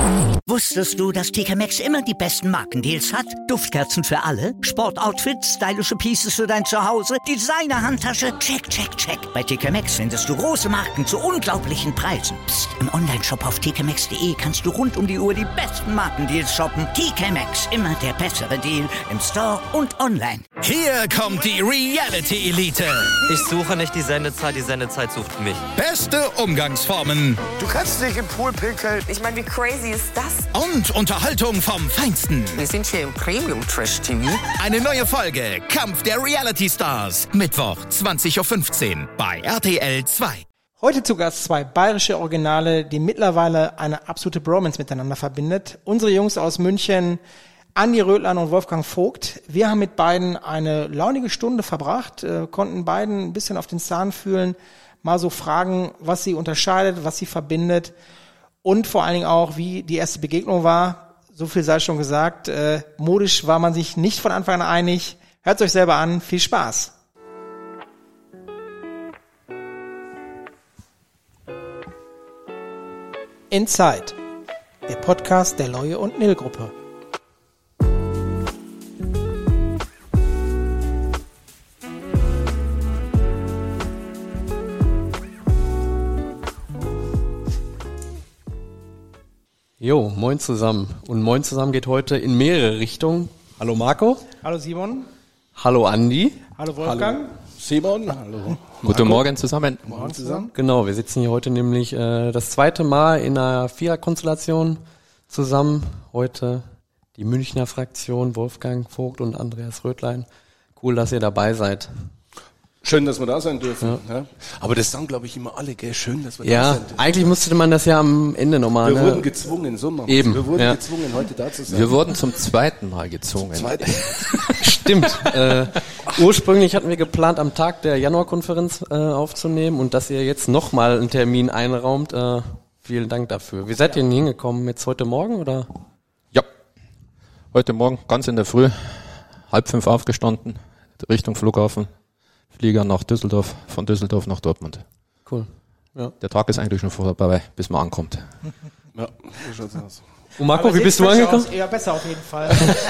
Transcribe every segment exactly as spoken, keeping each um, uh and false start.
Wusstest du, dass T K Maxx immer die besten Markendeals hat? Duftkerzen für alle, Sportoutfits, stylische Pieces für dein Zuhause, Designer-Handtasche, check, check, check. Bei T K Maxx findest du große Marken zu unglaublichen Preisen. Psst. Im Onlineshop auf t k maxx punkt d e kannst du rund um die Uhr die besten Markendeals shoppen. T K Maxx, immer der bessere Deal im Store und online. Hier kommt die Reality Elite. Ich suche nicht die Sendezeit, die Sendezeit sucht mich. Beste Umgangsformen. Du kannst dich im Pool pinkeln. Ich meine, wie crazy ist das? Und Unterhaltung vom Feinsten. Wir sind hier im Premium-Trash-T V. Eine neue Folge Kampf der Reality Stars. Mittwoch, zwanzig Uhr fünfzehn bei R T L zwei. Heute zu Gast zwei bayerische Originale, die mittlerweile eine absolute Bromance miteinander verbindet. Unsere Jungs aus München, Andi Rödlein und Wolfgang Vogt. Wir haben mit beiden eine launige Stunde verbracht, äh, konnten beiden ein bisschen auf den Zahn fühlen, mal so fragen, was sie unterscheidet, was sie verbindet und vor allen Dingen auch, wie die erste Begegnung war. So viel sei schon gesagt. Äh, modisch war man sich nicht von Anfang an einig. Hört es euch selber an. Viel Spaß. Inside, der Podcast der Loie und Nil Gruppe. Jo, moin zusammen. Und moin zusammen geht heute in mehrere Richtungen. Hallo Marco. Hallo Simon. Hallo Andi. Hallo Wolfgang. Hallo Simon. Hallo. Guten Morgen zusammen. Morgen zusammen. Genau, wir sitzen hier heute nämlich äh, das zweite Mal in einer Viererkonstellation zusammen. Heute die Münchner Fraktion, Wolfgang Vogt und Andreas Rödlein. Cool, dass ihr dabei seid. Schön, dass wir da sein dürfen. Ja. Ja. Aber das sagen, glaube ich, immer alle, gell? Schön, dass wir Ja, da sein dürfen. eigentlich musste man das ja am Ende nochmal. Wir ne? wurden gezwungen, so machen wir Eben, es. Wir wurden ja. gezwungen, heute da zu sein. Wir wurden zum zweiten Mal gezwungen. Zweite. Stimmt. äh, ursprünglich hatten wir geplant, am Tag der Januarkonferenz äh, aufzunehmen und dass ihr jetzt nochmal einen Termin einraumt. Äh, vielen Dank dafür. Wie seid ihr denn hingekommen? Jetzt heute Morgen oder? Ja, heute Morgen ganz in der Früh, halb fünf aufgestanden, Richtung Flughafen, Flieger nach Düsseldorf, von Düsseldorf nach Dortmund. Cool. Ja. Der Tag ist eigentlich schon vorbei, bis man ankommt. Ja, so schaut's aus. Und Marco, Aber wie sieht bist du frisch angekommen? aus. Ja, besser auf jeden Fall.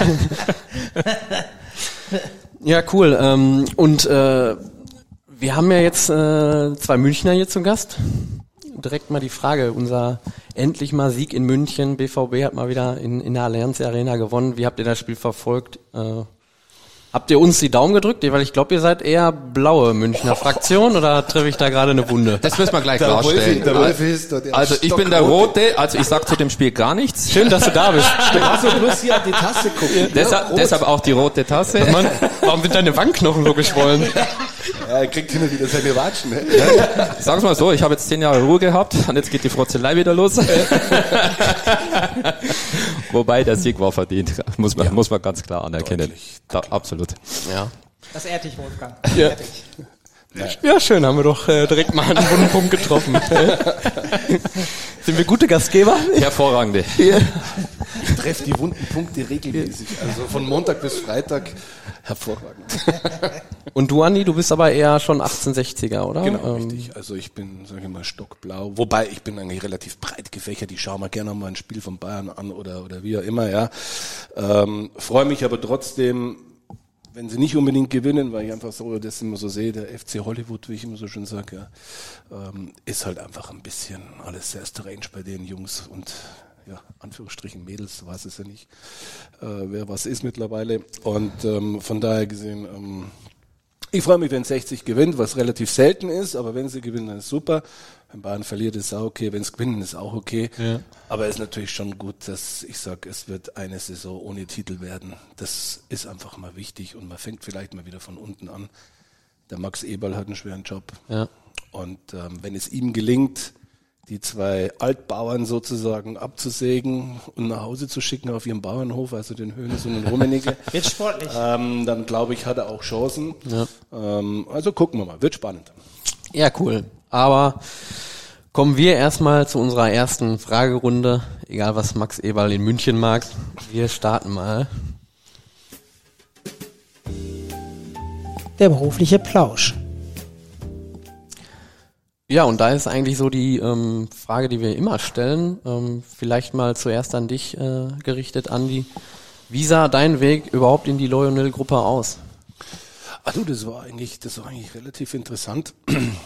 Ja, cool. Ähm, und äh, wir haben ja jetzt äh, zwei Münchner hier zu Gast. Direkt mal die Frage, unser endlich mal Sieg in München. B V B hat mal wieder in, in der Allianz Arena gewonnen. Wie habt ihr das Spiel verfolgt? Äh, habt ihr uns die Daumen gedrückt? Weil ich glaube, ihr seid eher blaue Münchner Fraktion oder treffe ich da gerade eine Wunde? Das müssen wir gleich Der klarstellen. Wolfi, der Wolfi ist da, der Also ich bin der Rote, also ich sag zu dem Spiel gar nichts. Schön, dass du da bist. Du hast doch bloß hier an die Tasse gucken. Deshalb, rot. deshalb auch die rote Tasse. Mann, warum sind deine Wangenknochen so geschwollen? Ja, er kriegt hin und wieder seine Watschen. Ne? Sag's mal so, ich habe jetzt zehn Jahre Ruhe gehabt und jetzt geht die Frotzelei wieder los. Wobei der Sieg war verdient, muss man, ja. muss man ganz klar anerkennen. Da, absolut. Ja. Das ehrt dich, Wolfgang. Ja. Ehrt dich. Ja, schön, haben wir doch äh, direkt mal einen wunden Punkt getroffen. Sind wir gute Gastgeber? Hervorragende. Ja. Ich treffe die wunden Punkte regelmäßig. Also von Montag bis Freitag hervorragend. Und du, Andi, du bist aber eher schon achtzehnhundertsechziger, oder? Genau, Ähm, richtig. Also ich bin, sage ich mal, stockblau. Wobei, ich bin eigentlich relativ breit gefächert. Ich schaue mir gerne mal ein Spiel von Bayern an oder, oder wie auch immer, ja. Ähm, freue mich aber trotzdem, wenn sie nicht unbedingt gewinnen, weil ich einfach so das immer so sehe, der F C Hollywood, wie ich immer so schön sage, ja, ähm, ist halt einfach ein bisschen alles sehr strange bei den Jungs und ja, Anführungsstrichen Mädels, so weiß es ja nicht, äh, wer was ist mittlerweile. Und ähm, von daher gesehen, ähm, ich freue mich, wenn sechzig gewinnt, was relativ selten ist, aber wenn sie gewinnen, dann ist super. Wenn Bayern verliert, ist auch okay. Wenn es gewinnen, ist auch okay. Ja. Aber es ist natürlich schon gut, dass ich sage, es wird eine Saison ohne Titel werden. Das ist einfach mal wichtig und man fängt vielleicht mal wieder von unten an. Der Max Eberl hat einen schweren Job. Ja. Und ähm, wenn es ihm gelingt, die zwei Altbauern sozusagen abzusägen und nach Hause zu schicken auf ihren Bauernhof, also den Hönes und den Rummenigge, wird sportlich. Ähm, dann glaube ich, hat er auch Chancen. Ja. Ähm, also gucken wir mal, wird spannend. Ja, cool. Aber kommen wir erstmal zu unserer ersten Fragerunde. Egal, was Max Eberl in München mag. Wir starten mal. Der berufliche Plausch. Ja, und da ist eigentlich so die ähm, Frage, die wir immer stellen, ähm, vielleicht mal zuerst an dich äh, gerichtet, Andi. Wie sah dein Weg überhaupt in die Loyal-Gruppe aus? Ach du, das war eigentlich, das war eigentlich relativ interessant.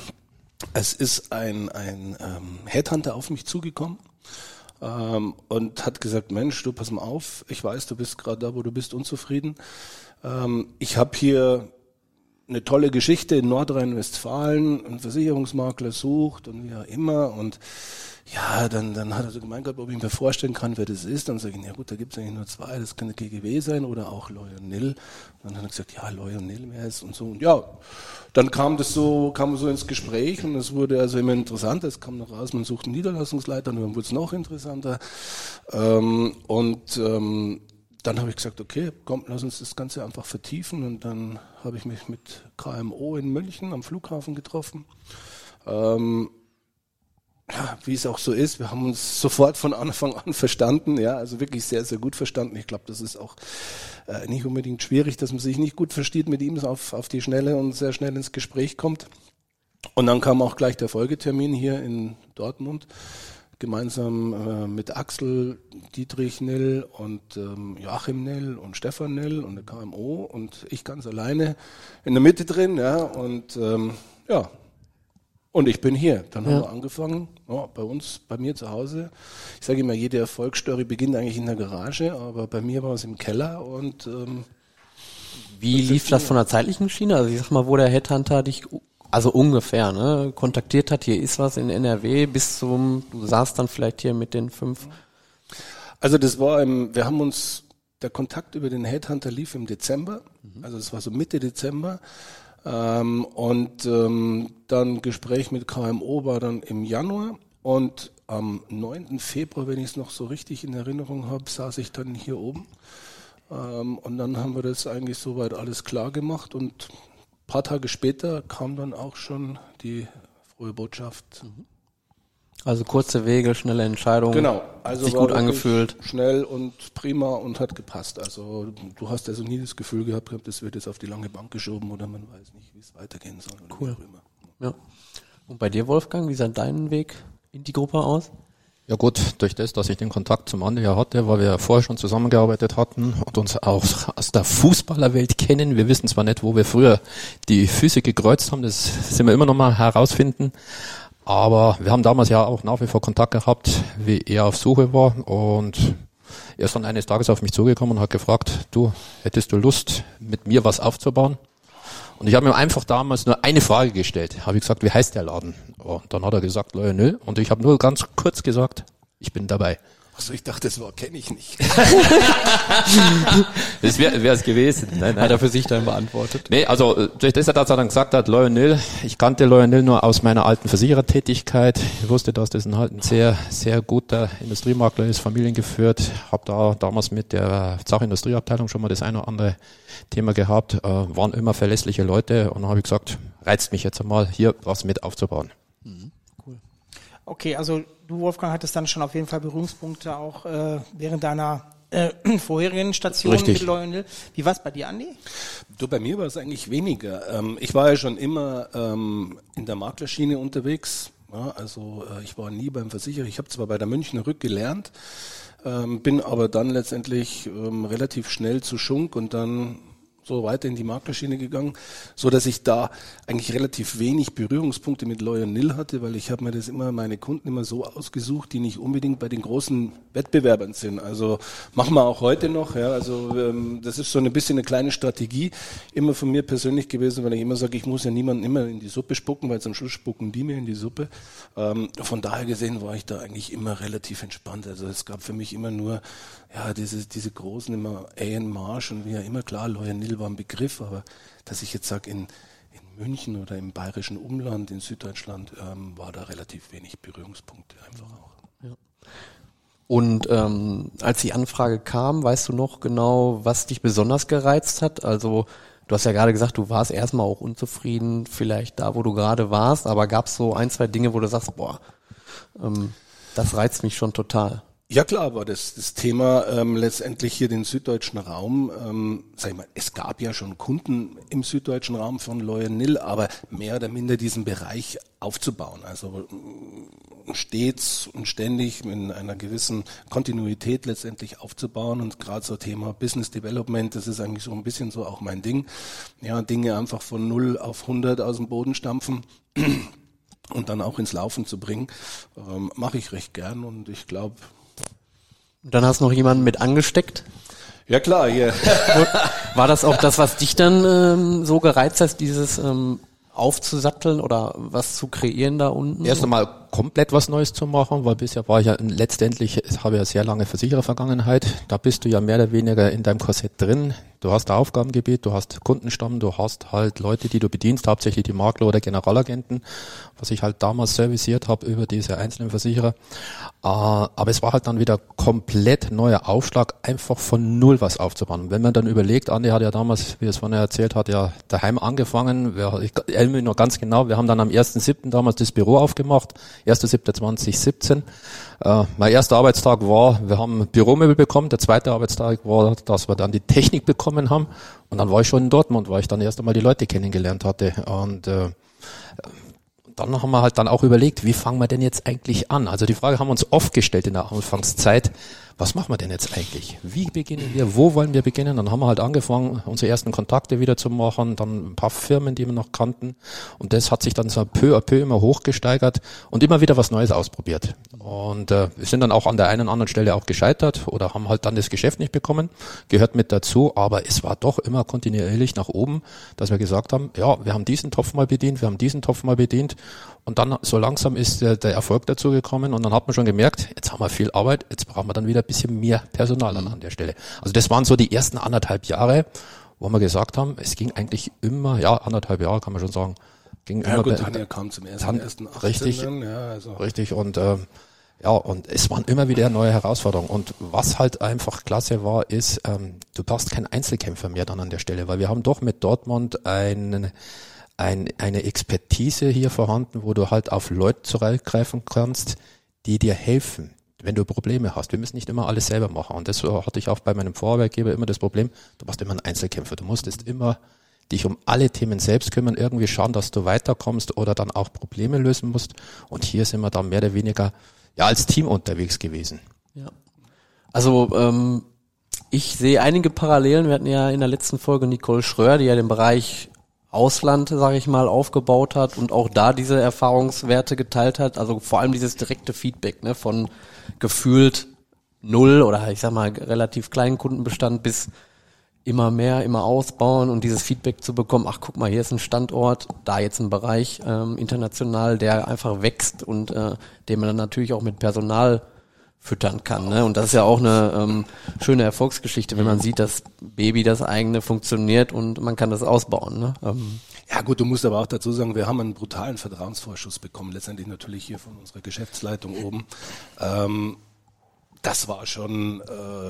Es ist ein, ein ähm, Headhunter auf mich zugekommen ähm, und hat gesagt, Mensch, du pass mal auf, ich weiß, du bist gerade da, wo du bist, unzufrieden. Ähm, ich habe hier eine tolle Geschichte in Nordrhein-Westfalen, ein Versicherungsmakler sucht und wie auch immer und ja, dann, dann hat er so gemeint gehabt, ob ich mir vorstellen kann, wer das ist. Dann sage ich, ja gut, da gibt es eigentlich nur zwei, das kann G G W sein oder auch Loyal Nil. Und dann hat er gesagt, ja, Loyal Nil wäre es und so. Und ja, dann kam das so, kam so ins Gespräch und es wurde also immer interessanter. Es kam noch raus, man sucht einen Niederlassungsleiter und dann wurde es noch interessanter. Ähm, und ähm, dann habe ich gesagt, okay, komm, lass uns das Ganze einfach vertiefen. Und dann habe ich mich mit K M O in München am Flughafen getroffen. Ähm, Ja, wie es auch so ist, wir haben uns sofort von Anfang an verstanden, ja, also wirklich sehr, sehr gut verstanden. Ich glaube, das ist auch äh, nicht unbedingt schwierig, dass man sich nicht gut versteht mit ihm, auf, auf die Schnelle und sehr schnell ins Gespräch kommt. Und dann kam auch gleich der Folgetermin hier in Dortmund, gemeinsam äh, mit Axel, Dietrich Nill und ähm, Joachim Nill und Stefan Nill und der K M O und ich ganz alleine in der Mitte drin, ja, und ähm, ja, Und ich bin hier. Dann ja. haben wir angefangen, ja, bei uns, bei mir zu Hause. Ich sage immer, jede Erfolgsstory beginnt eigentlich in der Garage, aber bei mir war es im Keller. Und ähm, wie lief das von der zeitlichen Schiene? Also ich sag mal, wo der Headhunter dich, also ungefähr, ne, kontaktiert hat, hier ist was in N R W, bis zum, du saßt dann vielleicht hier mit den fünf. Also das war im, wir haben uns, der Kontakt über den Headhunter lief im Dezember, mhm. also es war so Mitte Dezember. Ähm, und ähm, dann Gespräch mit K M O war dann im Januar und am neunten Februar, wenn ich es noch so richtig in Erinnerung habe, saß ich dann hier oben ähm, und dann haben wir das eigentlich soweit alles klar gemacht und ein paar Tage später kam dann auch schon die frohe Botschaft. Also kurze Wege, schnelle Entscheidungen. Genau, also sich war gut angefühlt. Schnell und prima und hat gepasst. Also du hast also nie das Gefühl gehabt, das wird jetzt auf die lange Bank geschoben oder man weiß nicht, wie es weitergehen soll. Oder cool. Wie auch immer. Ja. Und bei dir, Wolfgang, wie sah dein Weg in die Gruppe aus? Ja gut, durch das, dass ich den Kontakt zum Andi ja hatte, weil wir ja vorher schon zusammengearbeitet hatten und uns auch aus der Fußballerwelt kennen. Wir wissen zwar nicht, wo wir früher die Füße gekreuzt haben, das sind wir immer noch mal herausfinden. Aber wir haben damals ja auch nach wie vor Kontakt gehabt, wie er auf Suche war und er ist dann eines Tages auf mich zugekommen und hat gefragt, du, hättest du Lust, mit mir was aufzubauen? Und ich habe ihm einfach damals nur eine Frage gestellt. Habe ich gesagt, wie heißt der Laden? Und dann hat er gesagt, Loyal Nil. Und ich habe nur ganz kurz gesagt, ich bin dabei. Achso, ich dachte, das Wort kenne ich nicht. Das wäre es gewesen. Nein, nein. Hat er für sich dann beantwortet? Nee, also durch das, dass er dann gesagt hat, Loyal Nil, ich kannte Loyal Nil nur aus meiner alten Versicherertätigkeit. Ich wusste, dass das ein, halt ein sehr, sehr guter Industriemakler ist, familiengeführt. Habe da damals mit der Sachindustrieabteilung schon mal das eine oder andere Thema gehabt. Äh, waren immer verlässliche Leute und dann habe ich gesagt, reizt mich jetzt einmal, hier was mit aufzubauen. Mhm. Cool. Okay, also du, Wolfgang, hattest dann schon auf jeden Fall Berührungspunkte auch äh, während deiner äh, vorherigen Station Richtig. mit Loyal Nil. Wie war es bei dir, Andi? Du, bei mir war es eigentlich weniger. Ähm, ich war ja schon immer ähm, in der Maklerschiene unterwegs. Ja, also äh, ich war nie beim Versicherer. Ich habe zwar bei der Münchner Rück gelernt, ähm, bin aber dann letztendlich ähm, relativ schnell zu Schunk und dann so weiter in die Maklerschiene gegangen, so dass ich da eigentlich relativ wenig Berührungspunkte mit Loyal Nil hatte, weil ich habe mir das immer, meine Kunden immer so ausgesucht, die nicht unbedingt bei den großen Wettbewerbern sind. Also machen wir auch heute noch, ja, also ähm, das ist so ein bisschen eine kleine Strategie, immer von mir persönlich gewesen, weil ich immer sage, ich muss ja niemanden immer in die Suppe spucken, weil zum Schluss spucken die mir in die Suppe. Ähm, von daher gesehen war ich da eigentlich immer relativ entspannt. Also es gab für mich immer nur, ja, diese, diese großen, immer A N Marsh und wie ja immer, klar, Loyal Nil war ein Begriff, aber dass ich jetzt sage, in, in München oder im bayerischen Umland, in Süddeutschland, ähm, war da relativ wenig Berührungspunkte einfach auch. Ja. Und ähm, als die Anfrage kam, weißt du noch genau, was dich besonders gereizt hat? Also du hast ja gerade gesagt, du warst erstmal auch unzufrieden, vielleicht da, wo du gerade warst, aber gab es so ein, zwei Dinge, wo du sagst, boah, ähm, das reizt mich schon total? Ja klar, war das das Thema ähm, letztendlich hier den süddeutschen Raum. Ähm, sag ich mal, es gab ja schon Kunden im süddeutschen Raum von Loyal Nil, aber mehr oder minder diesen Bereich aufzubauen. Also äh, stets und ständig in einer gewissen Kontinuität letztendlich aufzubauen und gerade so Thema Business Development, das ist eigentlich so ein bisschen so auch mein Ding. Ja, Dinge einfach von null auf hundert aus dem Boden stampfen und dann auch ins Laufen zu bringen, ähm, mache ich recht gern und ich glaube. Und dann hast du noch jemanden mit angesteckt? Ja klar, hier. War das auch das, was dich dann ähm, so gereizt hat, dieses ähm, aufzusatteln oder was zu kreieren da unten? Erst einmal komplett was Neues zu machen, weil bisher war ich ja letztendlich, ich habe ja sehr lange Versicherervergangenheit, da bist du ja mehr oder weniger in deinem Korsett drin. Du hast ein Aufgabengebiet, du hast Kundenstamm, du hast halt Leute, die du bedienst, hauptsächlich die Makler oder Generalagenten, was ich halt damals serviciert habe über diese einzelnen Versicherer. Aber es war halt dann wieder komplett neuer Aufschlag, einfach von null was aufzubauen. Wenn man dann überlegt, Andi hat ja damals, wie er es vorhin erzählt hat, ja daheim angefangen. Ich erinnere mich noch ganz genau, wir haben dann am ersten siebten damals das Büro aufgemacht, erster siebter zweitausendsiebzehn. Äh, mein erster Arbeitstag war, wir haben Büromöbel bekommen, der zweite Arbeitstag war, dass wir dann die Technik bekommen haben und dann war ich schon in Dortmund, weil ich dann erst einmal die Leute kennengelernt hatte und äh, dann haben wir halt dann auch überlegt, wie fangen wir denn jetzt eigentlich an? Also die Frage haben wir uns oft gestellt in der Anfangszeit, was machen wir denn jetzt eigentlich? Wie beginnen wir? Wo wollen wir beginnen? Dann haben wir halt angefangen, unsere ersten Kontakte wieder zu machen, dann ein paar Firmen, die wir noch kannten. Und das hat sich dann so peu à peu immer hochgesteigert und immer wieder was Neues ausprobiert. Und äh, wir sind dann auch an der einen oder anderen Stelle auch gescheitert oder haben halt dann das Geschäft nicht bekommen. Gehört mit dazu, aber es war doch immer kontinuierlich nach oben, dass wir gesagt haben, ja, wir haben diesen Topf mal bedient, wir haben diesen Topf mal bedient. Und dann so langsam ist der, der Erfolg dazu gekommen und dann hat man schon gemerkt, jetzt haben wir viel Arbeit, jetzt brauchen wir dann wieder ein bisschen mehr Personal an, an der Stelle. Also das waren so die ersten anderthalb Jahre, wo wir gesagt haben, es ging eigentlich immer, ja, anderthalb Jahre kann man schon sagen, ging ja, immer. Gut, Tanja kam zum ersten, Tan- ersten achtzehn Richtig, dann, ja, also. richtig und äh, ja, und es waren immer wieder neue Herausforderungen. Und was halt einfach klasse war, ist, ähm, du brauchst keinen Einzelkämpfer mehr dann an der Stelle, weil wir haben doch mit Dortmund einen Ein, eine Expertise hier vorhanden, wo du halt auf Leute zurückgreifen kannst, die dir helfen, wenn du Probleme hast. Wir müssen nicht immer alles selber machen. Und das hatte ich auch bei meinem Vorarbeitgeber immer das Problem, du warst immer ein Einzelkämpfer. Du musstest immer dich um alle Themen selbst kümmern, irgendwie schauen, dass du weiterkommst oder dann auch Probleme lösen musst. Und hier sind wir dann mehr oder weniger ja als Team unterwegs gewesen. Ja. Also ähm, ich sehe einige Parallelen. Wir hatten ja in der letzten Folge Nicole Schröer, die ja den Bereich Ausland, sage ich mal, aufgebaut hat und auch da diese Erfahrungswerte geteilt hat, also vor allem dieses direkte Feedback, ne, von gefühlt null oder ich sag mal relativ kleinen Kundenbestand bis immer mehr, immer ausbauen und dieses Feedback zu bekommen, ach guck mal, hier ist ein Standort, da jetzt ein Bereich ähm, international, der einfach wächst und äh, den man dann natürlich auch mit Personal füttern kann, ne? Und das ist ja auch eine ähm, schöne Erfolgsgeschichte, wenn man sieht, dass Baby das eigene funktioniert und man kann das ausbauen, ne? Ähm. Ja gut, du musst aber auch dazu sagen, wir haben einen brutalen Vertrauensvorschuss bekommen, letztendlich natürlich hier von unserer Geschäftsleitung oben. Ähm, das war schon,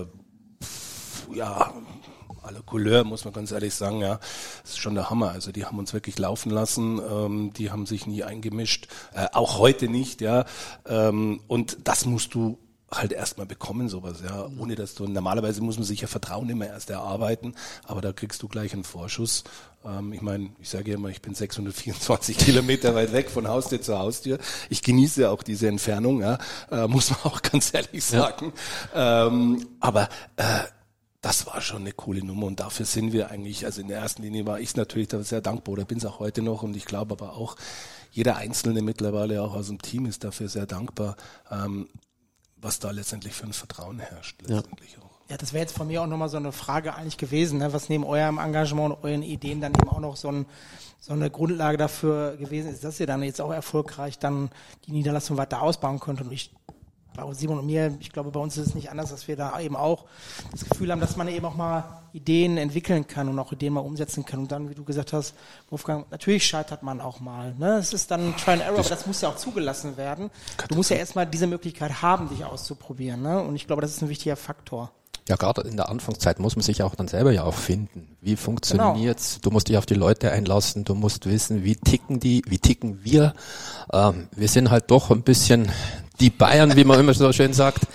äh, ja, à la Couleur, muss man ganz ehrlich sagen, ja, das ist schon der Hammer. Also die haben uns wirklich laufen lassen, ähm, die haben sich nie eingemischt, äh, auch heute nicht, ja. Ähm, und das musst du halt erstmal bekommen, sowas, ja, ohne dass du, normalerweise muss man sich ja Vertrauen immer erst erarbeiten, aber da kriegst du gleich einen Vorschuss. Ähm, ich meine, ich sage ja immer, ich bin sechshundertvierundzwanzig Kilometer weit weg von Haustür zu Haustür. Ich genieße auch diese Entfernung, ja, äh, muss man auch ganz ehrlich sagen. Ja. Ähm, aber äh, das war schon eine coole Nummer und dafür sind wir eigentlich, also in der ersten Linie war ich natürlich da sehr dankbar oder bin es auch heute noch und ich glaube aber auch, jeder Einzelne mittlerweile auch aus dem Team ist dafür sehr dankbar, ähm, was da letztendlich für ein Vertrauen herrscht. Letztendlich ja. auch. Ja, das wäre jetzt von mir auch nochmal so eine Frage eigentlich gewesen, ne? Was neben eurem Engagement und euren Ideen dann eben auch noch so, ein, so eine Grundlage dafür gewesen ist, dass ihr dann jetzt auch erfolgreich dann die Niederlassung weiter ausbauen könnt. Und ich, bei Simon und mir, ich glaube, bei uns ist es nicht anders, dass wir da eben auch das Gefühl haben, dass man eben auch mal Ideen entwickeln kann und auch Ideen mal umsetzen kann. Und dann, wie du gesagt hast, Wolfgang, natürlich scheitert man auch mal. Ne? Es ist dann Try and Error, aber das muss ja auch zugelassen werden. Du musst ja erstmal diese Möglichkeit haben, dich auszuprobieren. Ne? Und ich glaube, das ist ein wichtiger Faktor. Ja, gerade in der Anfangszeit muss man sich auch dann selber ja auch finden. Wie funktioniert's? Genau. Du musst dich auf die Leute einlassen, du musst wissen, wie ticken die, wie ticken wir. Ähm, wir sind halt doch ein bisschen die Bayern, wie man immer so schön sagt.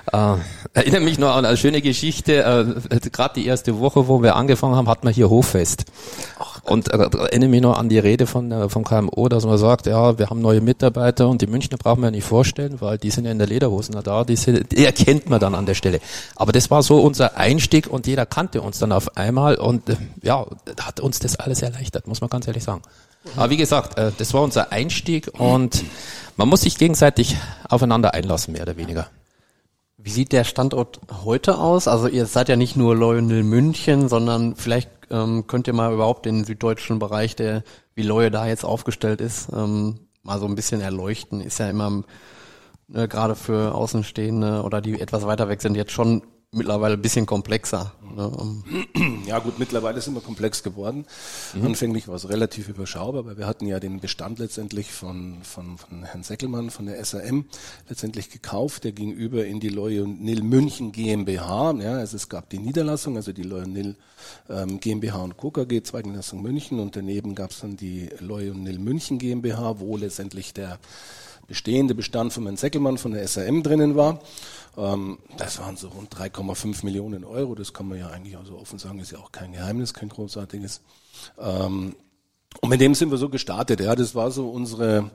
Äh, erinnere mich noch an eine schöne Geschichte. Äh, Gerade die erste Woche, wo wir angefangen haben, hatten wir hier Hoffest. Ach, und äh, erinnere mich noch an die Rede von äh, vom K M O, dass man sagt, ja, wir haben neue Mitarbeiter und die Münchner brauchen wir ja nicht vorstellen, weil die sind ja in der Lederhosen da, die, sind, die erkennt man dann an der Stelle. Aber das war so unser Einstieg und jeder kannte uns dann auf einmal und äh, ja, hat uns das alles erleichtert, muss man ganz ehrlich sagen. Aber wie gesagt, äh, das war unser Einstieg und man muss sich gegenseitig aufeinander einlassen, mehr oder weniger. Wie sieht der Standort heute aus? Also ihr seid ja nicht nur Loyal München, sondern vielleicht ähm, könnt ihr mal überhaupt den süddeutschen Bereich, der wie Loyal da jetzt aufgestellt ist, ähm, mal so ein bisschen erleuchten. Ist ja immer ne, gerade für Außenstehende oder die etwas weiter weg sind jetzt schon mittlerweile ein bisschen komplexer. Ne? Ja gut, mittlerweile sind wir komplex geworden. Mhm. Anfänglich war es relativ überschaubar, weil wir hatten ja den Bestand letztendlich von, von, von Herrn Seckelmann von der S A M letztendlich gekauft, der ging über in die Loyal München GmbH. Ja, also es gab die Niederlassung, also die Loyal ähm, GmbH und Co. K G, Zweigniederlassung München, und daneben gab es dann die Loyal München GmbH, wo letztendlich der bestehende Bestand von Herrn Seckelmann von der S A M drinnen war. Ähm, das waren so rund drei Komma fünf Millionen Euro, das kann man ja eigentlich auch so offen sagen, ist ja auch kein Geheimnis, kein großartiges. Ähm, und mit dem sind wir so gestartet, ja, das war so unsere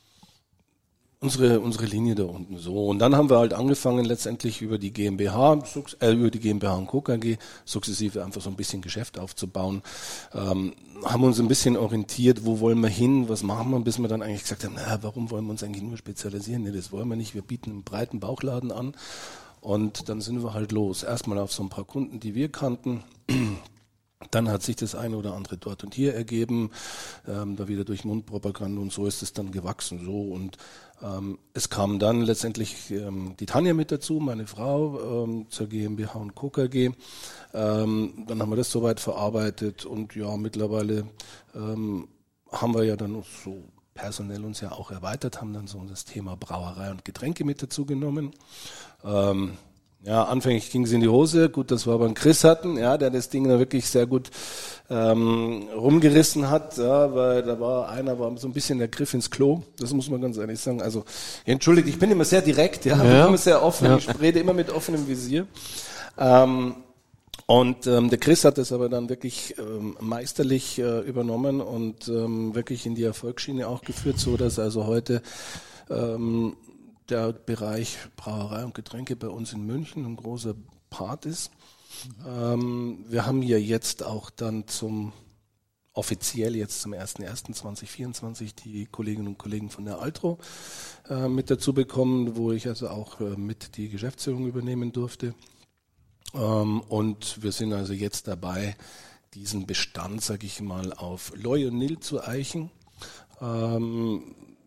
unsere unsere Linie da unten so. Und dann haben wir halt angefangen letztendlich über die GmbH, äh, über die GmbH und Co. K G sukzessive einfach so ein bisschen Geschäft aufzubauen. Ähm, haben uns ein bisschen orientiert, wo wollen wir hin, was machen wir, bis wir dann eigentlich gesagt haben, naja, warum wollen wir uns eigentlich nur spezialisieren? Nee, das wollen wir nicht, wir bieten einen breiten Bauchladen an. Und dann sind wir halt los. Erstmal auf so ein paar Kunden, die wir kannten. Dann hat sich das eine oder andere dort und hier ergeben, ähm, da wieder durch Mundpropaganda, und so ist es dann gewachsen. So, und ähm, es kam dann letztendlich ähm, die Tanja mit dazu, meine Frau, ähm, zur GmbH und Co. K G. Ähm, dann haben wir das soweit verarbeitet, und ja, mittlerweile ähm, haben wir ja dann so personell uns ja auch erweitert, haben dann so das Thema Brauerei und Getränke mit dazu genommen. Ähm, Ja, anfänglich ging es in die Hose. Gut, dass wir aber einen Chris hatten, ja, der das Ding da wirklich sehr gut ähm, rumgerissen hat, ja, weil da war einer, war so ein bisschen der Griff ins Klo. Das muss man ganz ehrlich sagen. Also, entschuldigt, ich bin immer sehr direkt, ja, ja. immer sehr offen. Ja. Ich rede immer mit offenem Visier. Ähm, und ähm, der Chris hat das aber dann wirklich ähm, meisterlich äh, übernommen und ähm, wirklich in die Erfolgsschiene auch geführt, so dass also heute ähm, der Bereich Brauerei und Getränke bei uns in München ein großer Part ist. Mhm. Ähm, wir haben ja jetzt auch dann zum, offiziell jetzt zum ersten ersten zweitausendvierundzwanzig die Kolleginnen und Kollegen von der Altro äh, mit dazu bekommen, wo ich also auch äh, mit die Geschäftsführung übernehmen durfte. Ähm, und wir sind also jetzt dabei, diesen Bestand, sag ich mal, auf Loy und Nil zu eichen. Ähm,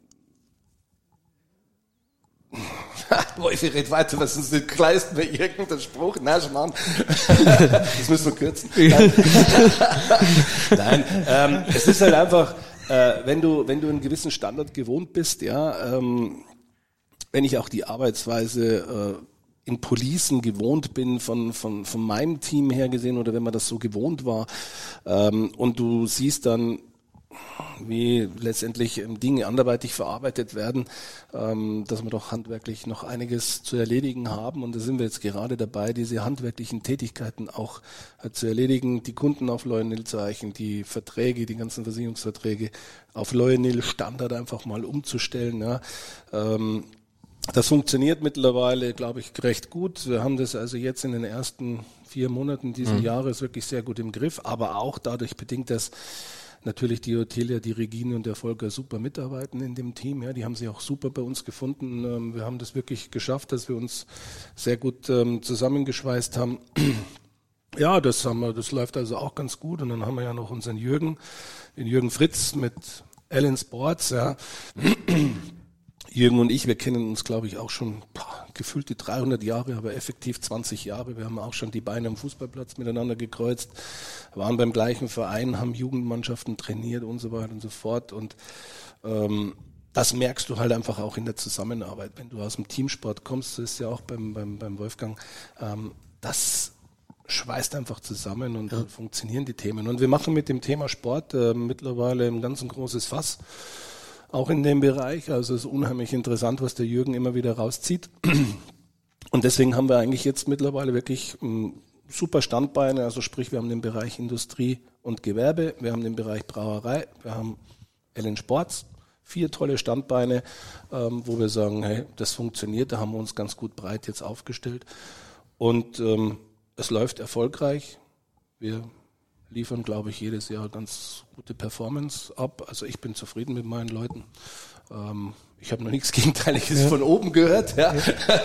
Wolfi, red weiter, was uns nicht leisten wir irgendeinen Spruch. Nein, schon mal. Das müssen wir kürzen. Nein, Nein ähm, es ist halt einfach, äh, wenn du wenn du einen gewissen Standard gewohnt bist, ja, ähm, wenn ich auch die Arbeitsweise äh, in Policen gewohnt bin, von von von meinem Team her gesehen, oder wenn man das so gewohnt war, ähm, und du siehst dann, wie letztendlich Dinge anderweitig verarbeitet werden, ähm, dass wir doch handwerklich noch einiges zu erledigen haben. Und da sind wir jetzt gerade dabei, diese handwerklichen Tätigkeiten auch äh, zu erledigen, die Kunden auf Loyal Nil zu eichen, die Verträge, die ganzen Versicherungsverträge auf Loyal Nil Standard einfach mal umzustellen. Ja. Ähm, das funktioniert mittlerweile, glaube ich, recht gut. Wir haben das also jetzt in den ersten vier Monaten dieses mhm. Jahres wirklich sehr gut im Griff, aber auch dadurch bedingt, dass natürlich die Ottilia, die Regine und der Volker super mitarbeiten in dem Team. Ja, die haben sich auch super bei uns gefunden. Wir haben das wirklich geschafft, dass wir uns sehr gut ähm, zusammengeschweißt haben. Ja, das haben wir, das läuft also auch ganz gut. Und dann haben wir ja noch unseren Jürgen, den Jürgen Fritz mit Allen Sports. Ja. Jürgen und ich, wir kennen uns, glaube ich, auch schon boah, gefühlt die dreihundert Jahre, aber effektiv zwanzig Jahre. Wir haben auch schon die Beine am Fußballplatz miteinander gekreuzt, waren beim gleichen Verein, haben Jugendmannschaften trainiert und so weiter und so fort. Und ähm, das merkst du halt einfach auch in der Zusammenarbeit. Wenn du aus dem Teamsport kommst, das ist ja auch beim, beim, beim Wolfgang, ähm, das schweißt einfach zusammen und ja. dann funktionieren die Themen. Und wir machen mit dem Thema Sport äh, mittlerweile ein ganz ein großes Fass. Auch in dem Bereich, also es ist unheimlich interessant, was der Jürgen immer wieder rauszieht. Und deswegen haben wir eigentlich jetzt mittlerweile wirklich ähm, super Standbeine, also sprich, wir haben den Bereich Industrie und Gewerbe, wir haben den Bereich Brauerei, wir haben L N Sports, vier tolle Standbeine, ähm, wo wir sagen, hey, das funktioniert, da haben wir uns ganz gut breit jetzt aufgestellt und ähm, es läuft erfolgreich. Wir liefern, glaube ich, jedes Jahr ganz gute Performance ab. Also ich bin zufrieden mit meinen Leuten. Ähm, ich habe noch nichts Gegenteiliges ja. von oben gehört. Ja.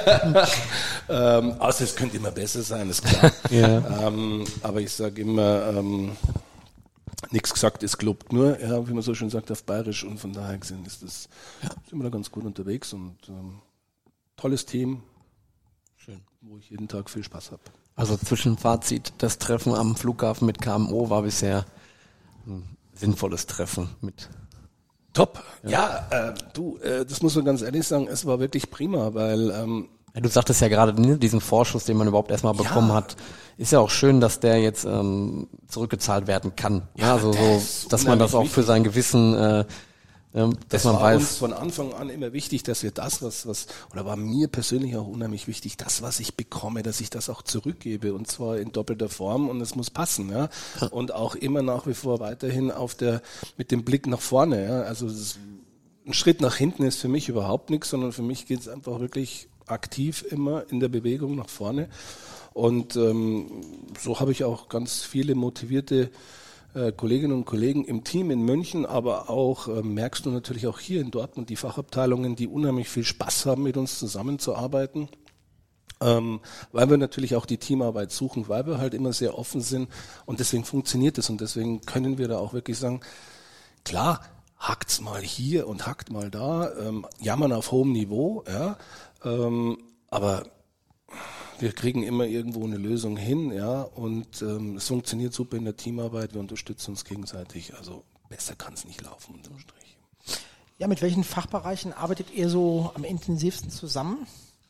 ähm, außer es könnte immer besser sein, ist klar. Ja. Ähm, aber ich sage immer, ähm, nichts gesagt ist gelobt nur, ja, wie man so schön sagt auf Bayerisch. Und von daher gesehen ist das, ja. sind wir da ganz gut unterwegs und ähm, tolles Team, schön, wo ich jeden Tag viel Spaß habe. Also Zwischenfazit, das Treffen am Flughafen mit K M O war bisher ein sinnvolles Treffen mit. Top. Ja, ja äh, du, äh, das muss man ganz ehrlich sagen, es war wirklich prima, weil ähm, ja, du sagtest ja gerade, ne, diesen Vorschuss, den man überhaupt erstmal bekommen ja. hat, ist ja auch schön, dass der jetzt ähm, zurückgezahlt werden kann. Ja, ja also so, dass man das auch für sein Gewissen äh, Ja, dass das man war weiß. uns von Anfang an immer wichtig, dass wir das, was, was, oder war mir persönlich auch unheimlich wichtig, das, was ich bekomme, dass ich das auch zurückgebe und zwar in doppelter Form und es muss passen, ja. Und auch immer nach wie vor weiterhin auf der, mit dem Blick nach vorne, ja. Also, ist, ein Schritt nach hinten ist für mich überhaupt nichts, sondern für mich geht es einfach wirklich aktiv immer in der Bewegung nach vorne. Und, ähm, so habe ich auch ganz viele motivierte Kolleginnen und Kollegen im Team in München, aber auch äh, merkst du natürlich auch hier in Dortmund die Fachabteilungen, die unheimlich viel Spaß haben, mit uns zusammenzuarbeiten, ähm, weil wir natürlich auch die Teamarbeit suchen, weil wir halt immer sehr offen sind und deswegen funktioniert es und deswegen können wir da auch wirklich sagen, klar, hackt's mal hier und hackt mal da, ähm, jammern auf hohem Niveau, ja, ähm, aber wir kriegen immer irgendwo eine Lösung hin, ja, und ähm, es funktioniert super in der Teamarbeit, wir unterstützen uns gegenseitig, also besser kann es nicht laufen unterm Strich. Ja, mit welchen Fachbereichen arbeitet ihr so am intensivsten zusammen?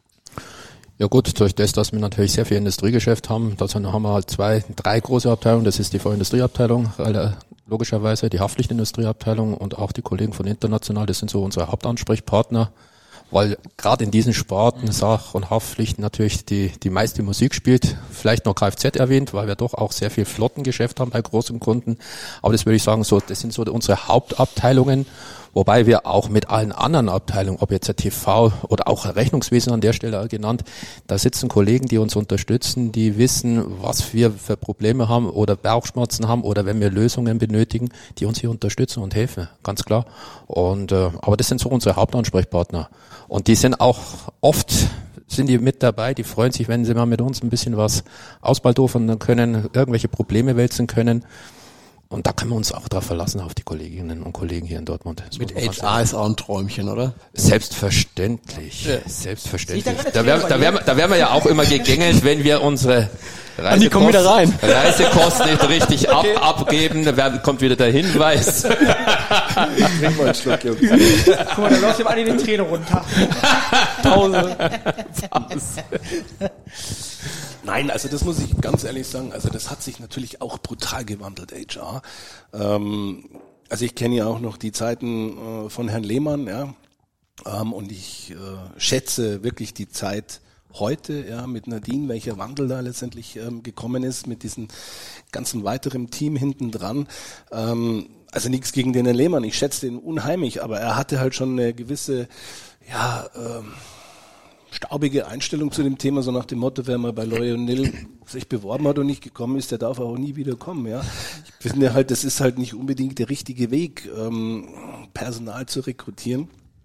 Ja gut, durch das, dass wir natürlich sehr viel Industriegeschäft haben, dazu haben wir halt zwei, drei große Abteilungen, das ist die Vorindustrieabteilung, logischerweise die Haftpflichtindustrieabteilung und auch die Kollegen von International, das sind so unsere Hauptansprechpartner. Weil gerade in diesen Sparten Sach- und Haftpflicht natürlich die die meiste Musik spielt. Vielleicht noch Kfz erwähnt, weil wir doch auch sehr viel Flottengeschäft haben bei großen Kunden. Aber das würde ich sagen, so das sind so unsere Hauptabteilungen, wobei wir auch mit allen anderen Abteilungen, ob jetzt der T V oder auch Rechnungswesen an der Stelle genannt, da sitzen Kollegen, die uns unterstützen, die wissen, was wir für Probleme haben oder Bauchschmerzen haben oder wenn wir Lösungen benötigen, die uns hier unterstützen und helfen, ganz klar. Und äh, aber das sind so unsere Hauptansprechpartner. Und die sind auch oft, sind die mit dabei, die freuen sich, wenn sie mal mit uns ein bisschen was ausbaldofern können, irgendwelche Probleme wälzen können. Und da können wir uns auch drauf verlassen, auf die Kolleginnen und Kollegen hier in Dortmund. Das mit H R ist auch ein Träumchen, oder? Selbstverständlich, ja. Selbstverständlich. Da werden, da, werden, da werden wir ja auch immer gegängelt, wenn wir unsere Reisekosten, wieder rein. Reisekosten nicht richtig okay. ab, abgeben. Da werden, kommt wieder der Hinweis. Trink mal einen Schluck, Jungs. Guck mal, da läuft dem alle die Träne runter. Pause. Pause. Nein, also das muss ich ganz ehrlich sagen, also das hat sich natürlich auch brutal gewandelt, H R. Ähm, also ich kenne ja auch noch die Zeiten äh, von Herrn Lehmann, ja, ähm, und ich äh, schätze wirklich die Zeit heute, ja, mit Nadine, welcher Wandel da letztendlich ähm, gekommen ist, mit diesem ganzen weiteren Team hinten dran. Ähm, also nichts gegen den Herrn Lehmann, ich schätze den unheimlich, aber er hatte halt schon eine gewisse, ja, ähm, staubige Einstellung zu dem Thema, so nach dem Motto, wer mal bei Lionel sich beworben hat und nicht gekommen ist, der darf auch nie wieder kommen, ja. Ich finde halt, das ist halt nicht unbedingt der richtige Weg, ähm, Personal zu rekrutieren,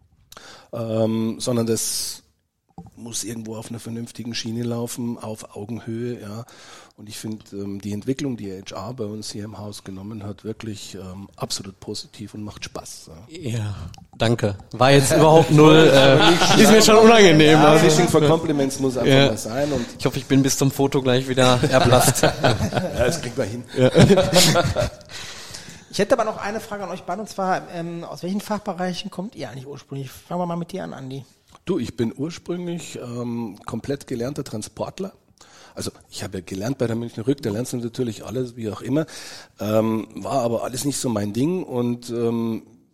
ähm, sondern das muss irgendwo auf einer vernünftigen Schiene laufen, auf Augenhöhe, ja. Und ich finde ähm, die Entwicklung, die H R bei uns hier im Haus genommen hat, wirklich ähm, absolut positiv und macht Spaß. Ja, ja, danke. War jetzt überhaupt null, äh, ist mir schon unangenehm. Ja, Fishing for Compliments muss einfach ja. mal sein. Und ich hoffe, ich bin bis zum Foto gleich wieder erblasst. Ja, das kriegt man hin. Ja. Ich hätte aber noch eine Frage an euch beide, und zwar, ähm, aus welchen Fachbereichen kommt ihr eigentlich ursprünglich? Fangen wir mal mit dir an, Andi. Du, ich bin ursprünglich ähm, komplett gelernter Transportler. Also ich habe ja gelernt bei der Münchner Rück, da lernst du natürlich alles, wie auch immer. Ähm, war aber alles nicht so mein Ding und ähm,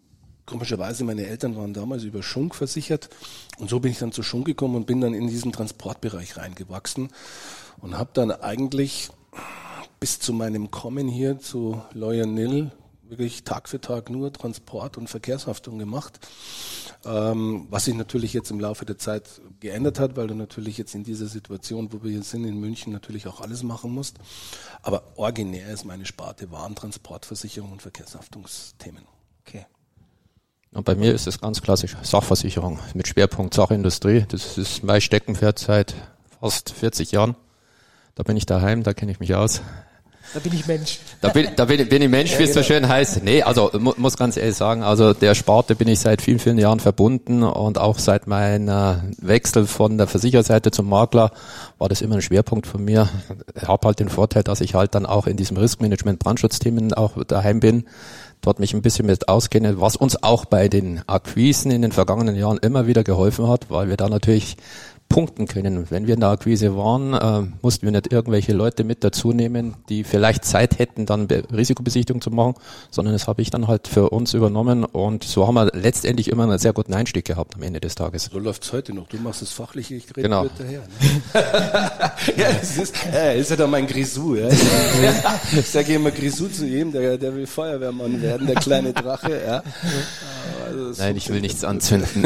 komischerweise, meine Eltern waren damals über Schunk versichert und so bin ich dann zu Schunk gekommen und bin dann in diesen Transportbereich reingewachsen und habe dann eigentlich bis zu meinem Kommen hier zu Lawyer Nil wirklich Tag für Tag nur Transport und Verkehrshaftung gemacht, ähm, was sich natürlich jetzt im Laufe der Zeit geändert hat, weil du natürlich jetzt in dieser Situation, wo wir hier sind, in München natürlich auch alles machen musst. Aber originär ist meine Sparte Warentransportversicherung und Verkehrshaftungsthemen. Okay. Und bei mir ist es ganz klassisch Sachversicherung mit Schwerpunkt Sachindustrie. Das ist mein Steckenpferd seit fast vierzig Jahren. Da bin ich daheim, da kenne ich mich aus. Da bin ich Mensch. Da bin, da bin, bin ich Mensch, wie es so schön heißt. Nee, also mu, muss ganz ehrlich sagen, also der Sparte bin ich seit vielen, vielen Jahren verbunden und auch seit meinem Wechsel von der Versichererseite zum Makler war das immer ein Schwerpunkt von mir. Ich habe halt den Vorteil, dass ich halt dann auch in diesem Riskmanagement Brandschutzthemen auch daheim bin, dort mich ein bisschen mit auskenne, was uns auch bei den Akquisen in den vergangenen Jahren immer wieder geholfen hat, weil wir da natürlich punkten können. Wenn wir in der Akquise waren, äh, mussten wir nicht irgendwelche Leute mit dazu nehmen, die vielleicht Zeit hätten, dann Be- Risikobesichtigung zu machen, sondern das habe ich dann halt für uns übernommen und so haben wir letztendlich immer einen sehr guten Einstieg gehabt am Ende des Tages. So läuft's heute noch. Du machst das Fachliche, ich rede Genau. daher. Ne? Ja, das ist, ja, ist ja doch mein Grisou. Ja. Ich sage immer Grisou zu ihm, der, der will Feuerwehrmann werden, der kleine Drache. Ja. Also Nein, ich will nichts anzünden.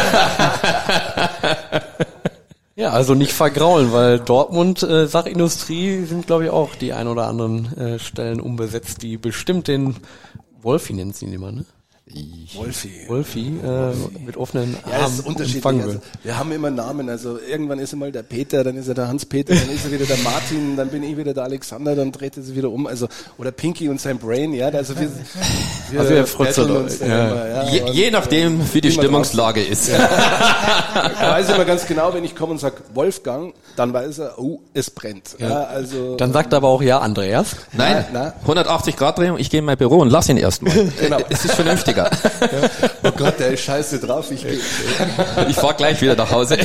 Ja, also nicht vergraulen, weil Dortmund äh, Sachindustrie sind, glaube ich, auch die ein oder anderen äh, Stellen unbesetzt, die bestimmt den Wolfi nennt sie ihn immer, ne? Wolfi. Wolfi äh, mit offenen Ja, das Armen ist unterschiedlich. empfangen Also, will. wir haben immer Namen. Also irgendwann ist einmal der Peter, dann ist er der Hans-Peter, dann ist er wieder der Martin, dann bin ich wieder der Alexander, dann dreht er sich wieder um. Also oder Pinky und sein Brain. Ja, also wir, wir, Also wir frotzeln betteln uns dann ja. immer, ja. Je, je nachdem, wie die Wie man Stimmungslage ist. Ich weiß immer ganz genau, wenn ich komme und sage Wolfgang, dann weiß er, oh, es brennt. Ja, also Dann sagt er aber auch ja, Andreas. Nein, Na, na. hundertachtzig Grad Drehung, ich gehe in mein Büro und lass ihn erstmal. Genau. Es ist vernünftiger. Oh Gott, der ist scheiße drauf. Ich, Ich fahr gleich wieder nach Hause.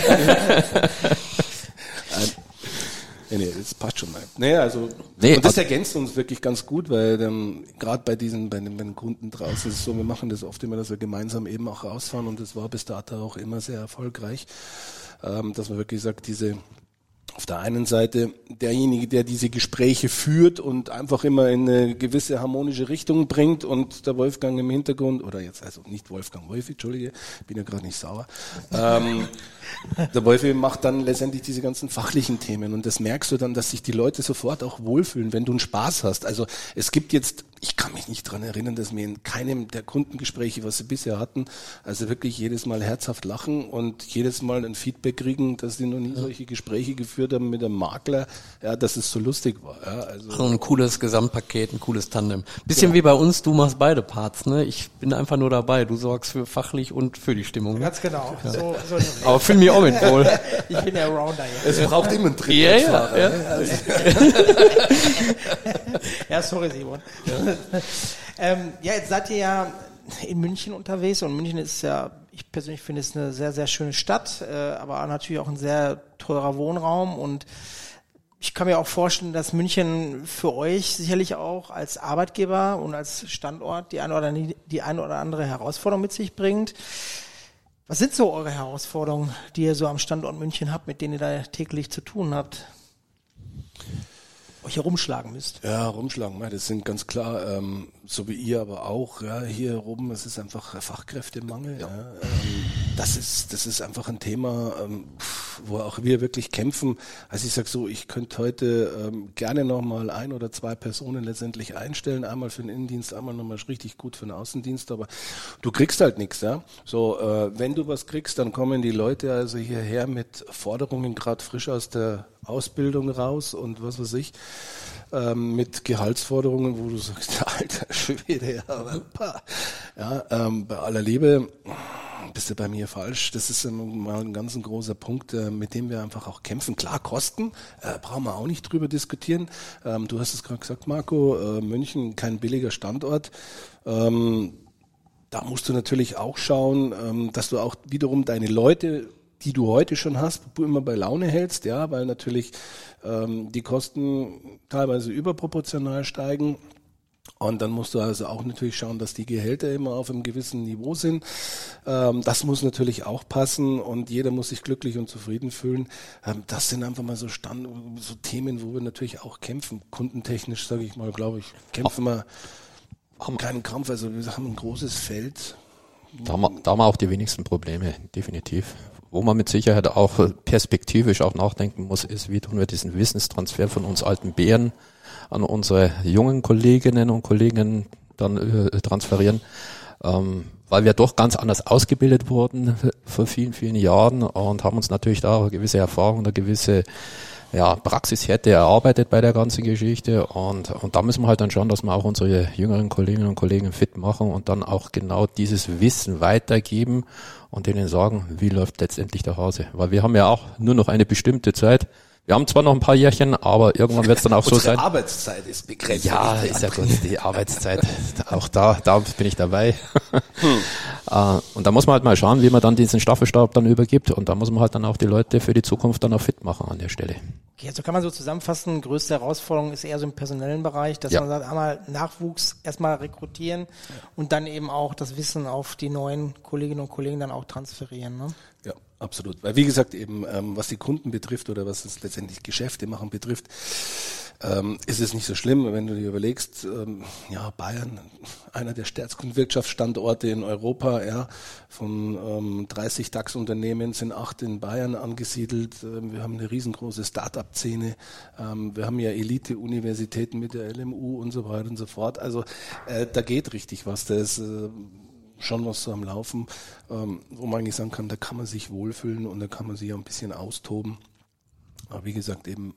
Nee, nee, das passt schon mal. Nee, also, Nee, und das also- ergänzt uns wirklich ganz gut, weil ähm, gerade bei diesen, bei den, bei den Kunden draußen ist es so, wir machen das oft immer, dass wir gemeinsam eben auch rausfahren und das war bis dato auch immer sehr erfolgreich, ähm, dass man wirklich sagt, diese auf der einen Seite derjenige, der diese Gespräche führt und einfach immer in eine gewisse harmonische Richtung bringt und der Wolfgang im Hintergrund, oder jetzt also nicht Wolfgang Wolfi, Entschuldige, bin ja gerade nicht sauer, ähm, der Wolfi macht dann letztendlich diese ganzen fachlichen Themen und das merkst du dann, dass sich die Leute sofort auch wohlfühlen, wenn du einen Spaß hast. Also es gibt jetzt, ich kann mich nicht dran erinnern, dass wir in keinem der Kundengespräche, was sie bisher hatten, also wirklich jedes Mal herzhaft lachen und jedes Mal ein Feedback kriegen, dass sie noch nie solche Gespräche geführt haben mit einem Makler, ja, dass es so lustig war. Ja, also So ein cooles Gesamtpaket, ein cooles Tandem. Bisschen wie bei uns, du machst beide Parts, ne? Ich bin einfach nur dabei. Du sorgst für fachlich und für die Stimmung. Ne? Ganz genau. So, so Aber fühl mich auch mit wohl. ich bin der Rounder jetzt. es braucht immer einen Ja, ja, Trittbrettfahrer. ja. ne? Also, Ja, sorry, Simon. ähm, ja, jetzt seid ihr ja in München unterwegs und München ist ja, ich persönlich finde es eine sehr, sehr schöne Stadt, äh, aber natürlich auch ein sehr teurer Wohnraum und ich kann mir auch vorstellen, dass München für euch sicherlich auch als Arbeitgeber und als Standort die eine oder, die eine oder andere Herausforderung mit sich bringt. Was sind so eure Herausforderungen, die ihr so am Standort München habt, mit denen ihr da täglich zu tun habt? Euch herumschlagen müsst. Ja, rumschlagen, ja, das sind ganz klar, ähm, so wie ihr aber auch, ja, hier oben, es ist einfach Fachkräftemangel. Ja. Ja, ähm, das ist, das ist einfach ein Thema, ähm, wo auch wir wirklich kämpfen. Also ich sag so, ich könnte heute ähm, gerne nochmal ein oder zwei Personen letztendlich einstellen, einmal für den Innendienst, einmal nochmal richtig gut für den Außendienst, aber du kriegst halt nichts, ja. So, äh, wenn du was kriegst, dann kommen die Leute also hierher mit Forderungen, gerade frisch aus der Ausbildung raus und was weiß ich, ähm, mit Gehaltsforderungen, wo du sagst, alter Schwede, ja, aber, pah. ja ähm, bei aller Liebe bist du bei mir falsch. Das ist ähm, mal ein ganz ein großer Punkt, äh, mit dem wir einfach auch kämpfen. Klar, Kosten, äh, brauchen wir auch nicht drüber diskutieren. Ähm, du hast es gerade gesagt, Marco, äh, München, kein billiger Standort. Ähm, da musst du natürlich auch schauen, ähm, dass du auch wiederum deine Leute, die du heute schon hast, immer bei Laune hältst, ja, weil natürlich ähm, die Kosten teilweise überproportional steigen Und dann musst du also auch natürlich schauen, dass die Gehälter immer auf einem gewissen Niveau sind. Ähm, das muss natürlich auch passen und jeder muss sich glücklich und zufrieden fühlen. Ähm, das sind einfach mal so Stand, so Themen, wo wir natürlich auch kämpfen. Kundentechnisch, sage ich mal, glaube ich, kämpfen wir haben keinen Kampf. Also wir haben ein großes Feld. Da haben, wir, da haben wir auch die wenigsten Probleme, definitiv. Wo man mit Sicherheit auch perspektivisch auch nachdenken muss, ist, wie tun wir diesen Wissenstransfer von uns alten Bären an unsere jungen Kolleginnen und Kollegen dann äh, transferieren, ähm, weil wir doch ganz anders ausgebildet wurden vor vielen, vielen Jahren und haben uns natürlich da auch eine gewisse Erfahrung, eine gewisse ja, Praxishärte erarbeitet bei der ganzen Geschichte und, und da müssen wir halt dann schauen, dass wir auch unsere jüngeren Kolleginnen und Kollegen fit machen und dann auch genau dieses Wissen weitergeben und denen sagen, wie läuft letztendlich der Hase, weil wir haben ja auch nur noch eine bestimmte Zeit. Wir haben zwar noch ein paar Jährchen, aber irgendwann wird es dann auch so sein. Unsere Arbeitszeit ist begrenzt. Ja, ist ja gut, die Arbeitszeit. Auch da, da bin ich dabei. Hm. uh, und da muss man halt mal schauen, wie man dann diesen Staffelstab dann übergibt. Und da muss man halt dann auch die Leute für die Zukunft dann auch fit machen an der Stelle. Okay, also kann man so zusammenfassen, größte Herausforderung ist eher so im personellen Bereich, dass ja. man sagt, einmal Nachwuchs erstmal rekrutieren ja. und dann eben auch das Wissen auf die neuen Kolleginnen und Kollegen dann auch transferieren. Ne? Ja, absolut. Weil wie gesagt eben, ähm, was die Kunden betrifft oder was es letztendlich Geschäfte machen betrifft, ähm, ist es nicht so schlimm, wenn du dir überlegst, ähm, ja, Bayern, einer der stärksten Wirtschaftsstandorte in Europa, ja, von ähm, dreißig DAX-Unternehmen sind acht in Bayern angesiedelt. Ähm, wir haben eine riesengroße Start-up-Szene. Ähm, wir haben ja Elite-Universitäten mit der L M U und so weiter und so fort. Also äh, da geht richtig was. Da ist äh, schon was so am Laufen, ähm, wo man eigentlich sagen kann, da kann man sich wohlfühlen und da kann man sich auch ein bisschen austoben. Aber wie gesagt, eben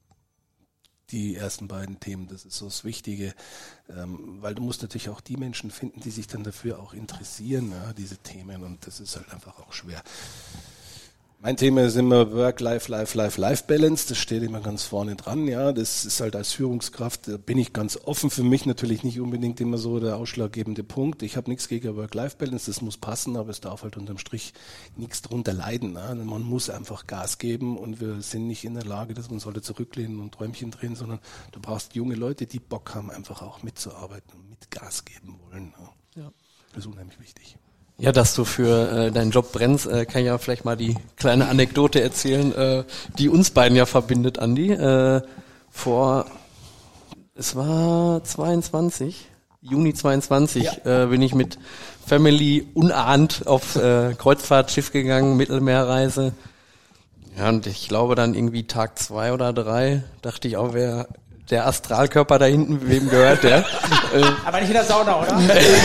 die ersten beiden Themen, das ist so das Wichtige, ähm, weil du musst natürlich auch die Menschen finden, die sich dann dafür auch interessieren, ja, diese Themen, und das ist halt einfach auch schwer. Mein Thema ist immer Work, Life, Life, Life, Life Balance. Das steht immer ganz vorne dran. Ja, das ist halt als Führungskraft, da bin ich ganz offen. Für mich natürlich nicht unbedingt immer so der ausschlaggebende Punkt. Ich habe nichts gegen Work, Life Balance. Das muss passen, aber es darf halt unterm Strich nichts drunter leiden. Ja. Man muss einfach Gas geben und wir sind nicht in der Lage, dass man sollte zurücklehnen und Träumchen drehen, sondern du brauchst junge Leute, die Bock haben, einfach auch mitzuarbeiten und mit Gas geben wollen. Ja. Ja. Das ist unheimlich wichtig. Ja, dass du für äh, deinen Job brennst, äh, kann ich ja vielleicht mal die kleine Anekdote erzählen, äh, die uns beiden ja verbindet, Andi. Äh, vor, es war zweiundzwanzig, Juni zweiundzwanzig, ja. äh, bin ich mit Family unahnt auf äh, Kreuzfahrtschiff gegangen, Mittelmeerreise. Ja, und ich glaube dann irgendwie Tag zwei oder drei, dachte ich auch, wer der Astralkörper da hinten, wem gehört der? Aber nicht in der Sauna, oder?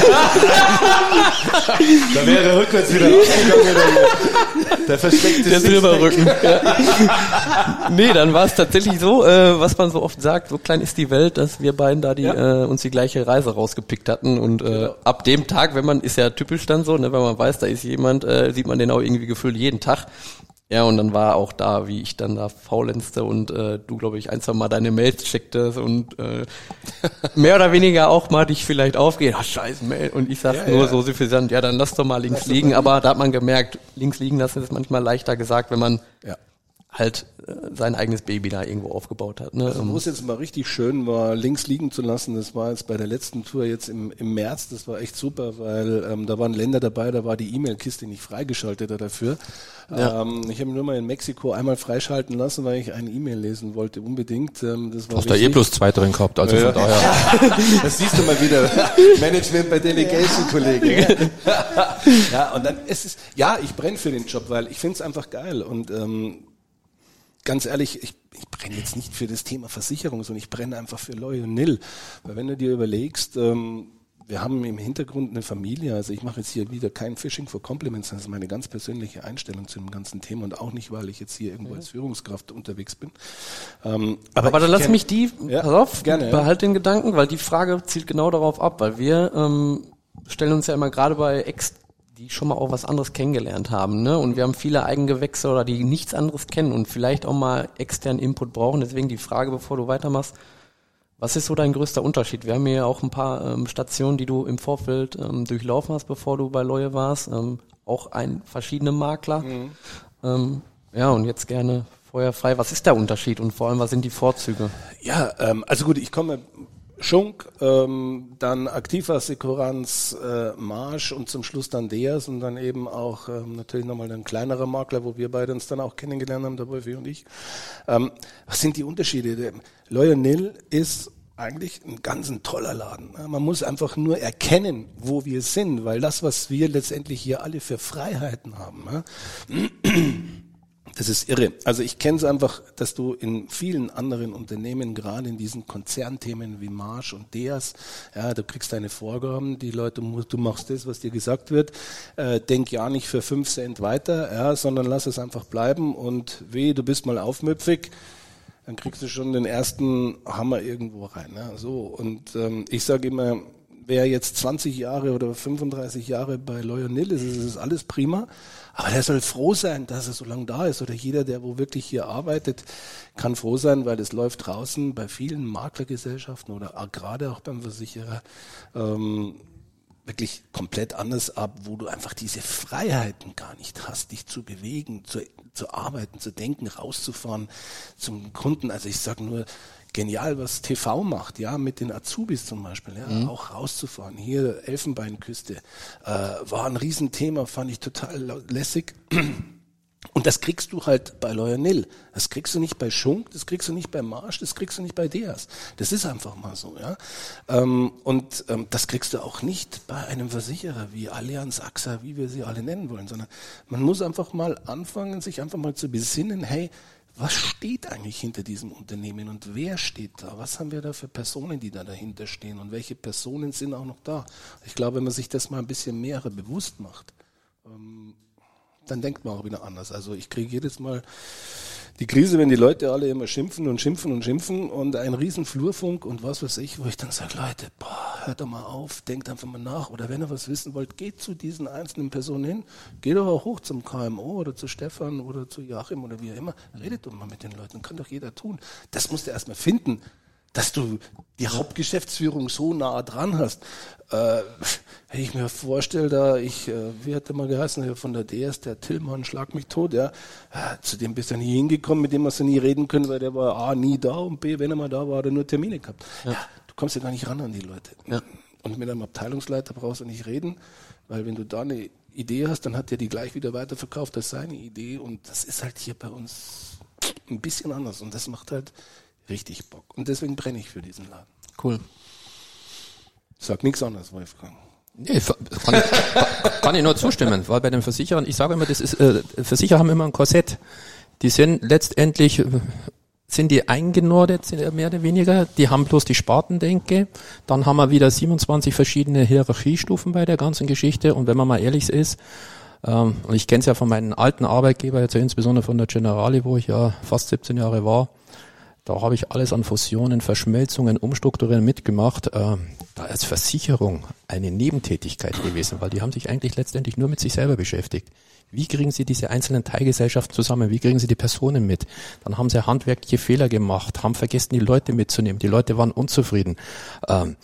Da wäre der rückwärts wieder rausgegangen. Der versteckte Der Silberrücken. Ja. Nee, dann war es tatsächlich so, äh, was man so oft sagt, so klein ist die Welt, dass wir beiden da die ja. äh, uns die gleiche Reise rausgepickt hatten. Und äh, genau. ab dem Tag, wenn man, ist ja typisch dann so, ne, wenn man weiß, da ist jemand, äh, sieht man den auch irgendwie gefühlt jeden Tag. Ja, und dann war auch da, wie ich dann da faulenzte und äh, du, glaube ich, ein, zwei Mal deine Mails checktest und äh, mehr oder weniger auch mal dich vielleicht aufgehen, ach scheiß Mail, und ich sag ja, nur ja. so suffisant, ja, dann lass doch mal links liegen, mal aber da hat man gemerkt, links liegen lassen ist manchmal leichter gesagt, wenn man ja. halt äh, sein eigenes Baby da irgendwo aufgebaut hat. Ne? Also wo es jetzt mal richtig schön war, links liegen zu lassen, das war jetzt bei der letzten Tour jetzt im, im März, das war echt super, weil ähm, da waren Länder dabei, da war die E-Mail-Kiste nicht freigeschaltet dafür. Ja. Ähm, ich habe nur mal in Mexiko einmal freischalten lassen, weil ich eine E-Mail lesen wollte, unbedingt. Ähm, das war hast da eh plus zwei drin gehabt, also ja. von daher. Das siehst du mal wieder. Management bei Delegation-Kollegen. Ja, und dann es ist, ja, ich brenne für den Job, weil ich finde es einfach geil und ähm, ganz ehrlich, ich, ich brenne jetzt nicht für das Thema Versicherung, sondern ich brenne einfach für Loy und Nil. Weil wenn du dir überlegst, ähm, wir haben im Hintergrund eine Familie, also ich mache jetzt hier wieder kein Fishing for Compliments, das ist meine ganz persönliche Einstellung zu dem ganzen Thema und auch nicht, weil ich jetzt hier irgendwo als Führungskraft unterwegs bin. Ähm, aber aber dann lass mich die, ja, pass auf, gerne, behalt ja. den Gedanken, weil die Frage zielt genau darauf ab, weil wir ähm, stellen uns ja immer gerade bei Ex die schon mal auch was anderes kennengelernt haben, ne? Und wir haben viele Eigengewächse oder die nichts anderes kennen und vielleicht auch mal externen Input brauchen. Deswegen die Frage, bevor du weitermachst, was ist so dein größter Unterschied? Wir haben hier auch ein paar ähm, Stationen, die du im Vorfeld ähm, durchlaufen hast, bevor du bei Loye warst. Ähm, auch ein verschiedene Makler. Mhm. Ähm, ja, und jetzt gerne feuerfrei. Was ist der Unterschied und vor allem, was sind die Vorzüge? Ja, ähm, also gut, ich komme Schunk, ähm, dann Aktivasekuranz, äh, Marsch und zum Schluss dann Deas und dann eben auch ähm, natürlich nochmal ein kleinerer Makler, wo wir beide uns dann auch kennengelernt haben, der Wolfi und ich. Ähm, was sind die Unterschiede? Der Loyal ist eigentlich ein ganz ein toller Laden. Man muss einfach nur erkennen, wo wir sind, weil das, was wir letztendlich hier alle für Freiheiten haben, das ist irre. Also ich kenne es einfach, dass du in vielen anderen Unternehmen, gerade in diesen Konzernthemen wie Marsch und Deas, ja, du kriegst deine Vorgaben, die Leute, du machst das, was dir gesagt wird, äh, denk ja nicht für fünf Cent weiter, ja, sondern lass es einfach bleiben und weh, du bist mal aufmüpfig, dann kriegst du schon den ersten Hammer irgendwo rein. Ja, so. Und ähm, ich sage immer, wer jetzt zwanzig Jahre oder fünfunddreißig Jahre bei Loyal ist, ist, ist alles prima. Aber der soll froh sein, dass er so lange da ist. Oder jeder, der wo wirklich hier arbeitet, kann froh sein, weil es läuft draußen bei vielen Maklergesellschaften oder auch gerade auch beim Versicherer ähm, wirklich komplett anders ab, wo du einfach diese Freiheiten gar nicht hast, dich zu bewegen, zu, zu arbeiten, zu denken, rauszufahren zum Kunden. Also ich sage nur, genial, was T V macht, ja, mit den Azubis zum Beispiel, ja, mhm. auch rauszufahren. Hier Elfenbeinküste, äh, war ein Riesenthema, fand ich total lässig. Und das kriegst du halt bei Loyal. Das kriegst du nicht bei Schunk, das kriegst du nicht bei Marsch, das kriegst du nicht bei Deas. Das ist einfach mal so, ja. Ähm, und ähm, das kriegst du auch nicht bei einem Versicherer wie Allianz, A X A, wie wir sie alle nennen wollen, sondern man muss einfach mal anfangen, sich einfach mal zu besinnen, hey, was steht eigentlich hinter diesem Unternehmen und wer steht da? Was haben wir da für Personen, die da dahinter stehen und welche Personen sind auch noch da? Ich glaube, wenn man sich das mal ein bisschen mehr bewusst macht, ähm, dann denkt man auch wieder anders. Also ich kriege jedes Mal die Krise, wenn die Leute alle immer schimpfen und schimpfen und schimpfen und ein riesen Flurfunk und was weiß ich, wo ich dann sage, Leute, boah, hört doch mal auf, denkt einfach mal nach oder wenn ihr was wissen wollt, geht zu diesen einzelnen Personen hin, geht doch auch hoch zum K M O oder zu Stefan oder zu Joachim oder wie auch immer, redet doch mal mit den Leuten, kann doch jeder tun. Das musst du erstmal finden, dass du die Hauptgeschäftsführung so nah dran hast. Äh, wenn ich mir vorstelle, da ich, äh, wie hat der mal geheißen, von der D S, der Tillmann, schlag mich tot, ja, äh, zu dem bist du nie hingekommen, mit dem hast du nie reden können, weil der war A, nie da und B, wenn er mal da war, hat er nur Termine gehabt. Ja. Ja, du kommst ja gar nicht ran an die Leute. Ja. Und mit einem Abteilungsleiter brauchst du nicht reden, weil wenn du da eine Idee hast, dann hat der die gleich wieder weiterverkauft als seine Idee und das ist halt hier bei uns ein bisschen anders und das macht halt richtig Bock. Und deswegen brenne ich für diesen Laden. Cool. Sag nichts anderes, Wolfgang. Nee, kann ich, kann ich nur zustimmen, weil bei den Versicherern, ich sage immer, das ist, äh, Versicherer haben immer ein Korsett. Die sind letztendlich, äh, sind die eingenordet, sind mehr oder weniger, die haben bloß die Spartendenke, dann haben wir wieder siebenundzwanzig verschiedene Hierarchiestufen bei der ganzen Geschichte und wenn man mal ehrlich ist, ähm, und ich kenne es ja von meinen alten Arbeitgeber, jetzt insbesondere von der Generali, wo ich ja fast siebzehn Jahre war, da habe ich alles an Fusionen, Verschmelzungen, Umstrukturieren mitgemacht. Äh, da ist Versicherung eine Nebentätigkeit gewesen, weil die haben sich eigentlich letztendlich nur mit sich selber beschäftigt. Wie kriegen sie diese einzelnen Teilgesellschaften zusammen? Wie kriegen sie die Personen mit? Dann haben sie handwerkliche Fehler gemacht, haben vergessen, die Leute mitzunehmen. Die Leute waren unzufrieden. Ähm,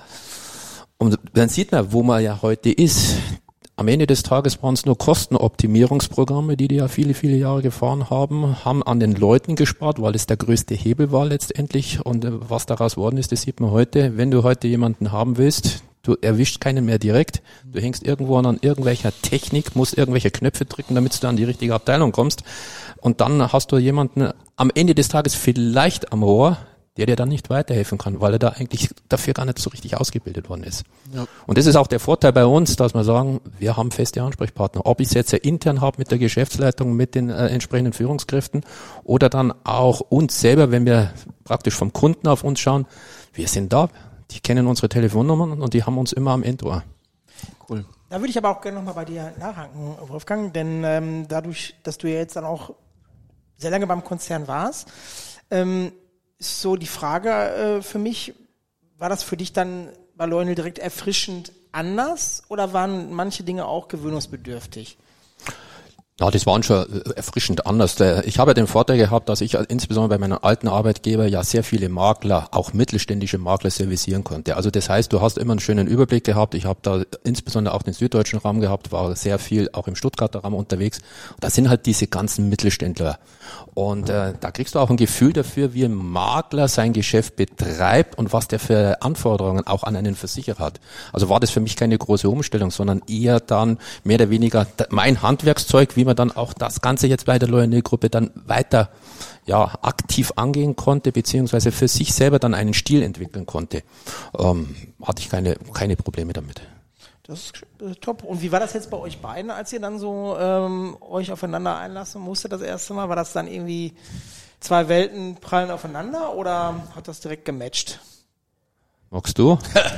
und dann sieht man, wo man ja heute ist. Am Ende des Tages waren es nur Kostenoptimierungsprogramme, die die ja viele, viele Jahre gefahren haben, haben an den Leuten gespart, weil es der größte Hebel war letztendlich. Und was daraus worden ist, das sieht man heute. Wenn du heute jemanden haben willst, du erwischst keinen mehr direkt, du hängst irgendwo an irgendwelcher Technik, musst irgendwelche Knöpfe drücken, damit du an die richtige Abteilung kommst. Und dann hast du jemanden am Ende des Tages vielleicht am Rohr, der dir dann nicht weiterhelfen kann, weil er da eigentlich dafür gar nicht so richtig ausgebildet worden ist. Ja. Und das ist auch der Vorteil bei uns, dass wir sagen, wir haben feste Ansprechpartner. Ob ich es jetzt ja intern habe mit der Geschäftsleitung, mit den äh, entsprechenden Führungskräften oder dann auch uns selber, wenn wir praktisch vom Kunden auf uns schauen, wir sind da, die kennen unsere Telefonnummern und die haben uns immer am Endrohr. Cool. Da würde ich aber auch gerne nochmal bei dir nachhaken, Wolfgang, denn ähm, dadurch, dass du ja jetzt dann auch sehr lange beim Konzern warst, ähm, ist so die Frage äh, für mich, war das für dich dann bei Loyal direkt erfrischend anders oder waren manche Dinge auch gewöhnungsbedürftig? Ja, das waren schon erfrischend anders. Ich habe ja den Vorteil gehabt, dass ich insbesondere bei meinem alten Arbeitgeber ja sehr viele Makler, auch mittelständische Makler servicieren konnte. Also das heißt, du hast immer einen schönen Überblick gehabt. Ich habe da insbesondere auch den süddeutschen Raum gehabt, war sehr viel auch im Stuttgarter Raum unterwegs. Da sind halt diese ganzen Mittelständler. Und äh, da kriegst du auch ein Gefühl dafür, wie ein Makler sein Geschäft betreibt und was der für Anforderungen auch an einen Versicherer hat. Also war das für mich keine große Umstellung, sondern eher dann mehr oder weniger mein Handwerkszeug, wie man dann auch das Ganze jetzt bei der Loyal-Gruppe dann weiter ja aktiv angehen konnte, beziehungsweise für sich selber dann einen Stil entwickeln konnte. Ähm, hatte ich keine keine Probleme damit. Das ist äh, top. Und wie war das jetzt bei euch beiden, als ihr dann so ähm, euch aufeinander einlassen musstet das erste Mal? War das dann irgendwie zwei Welten prallen aufeinander oder hat das direkt gematcht? Magst du?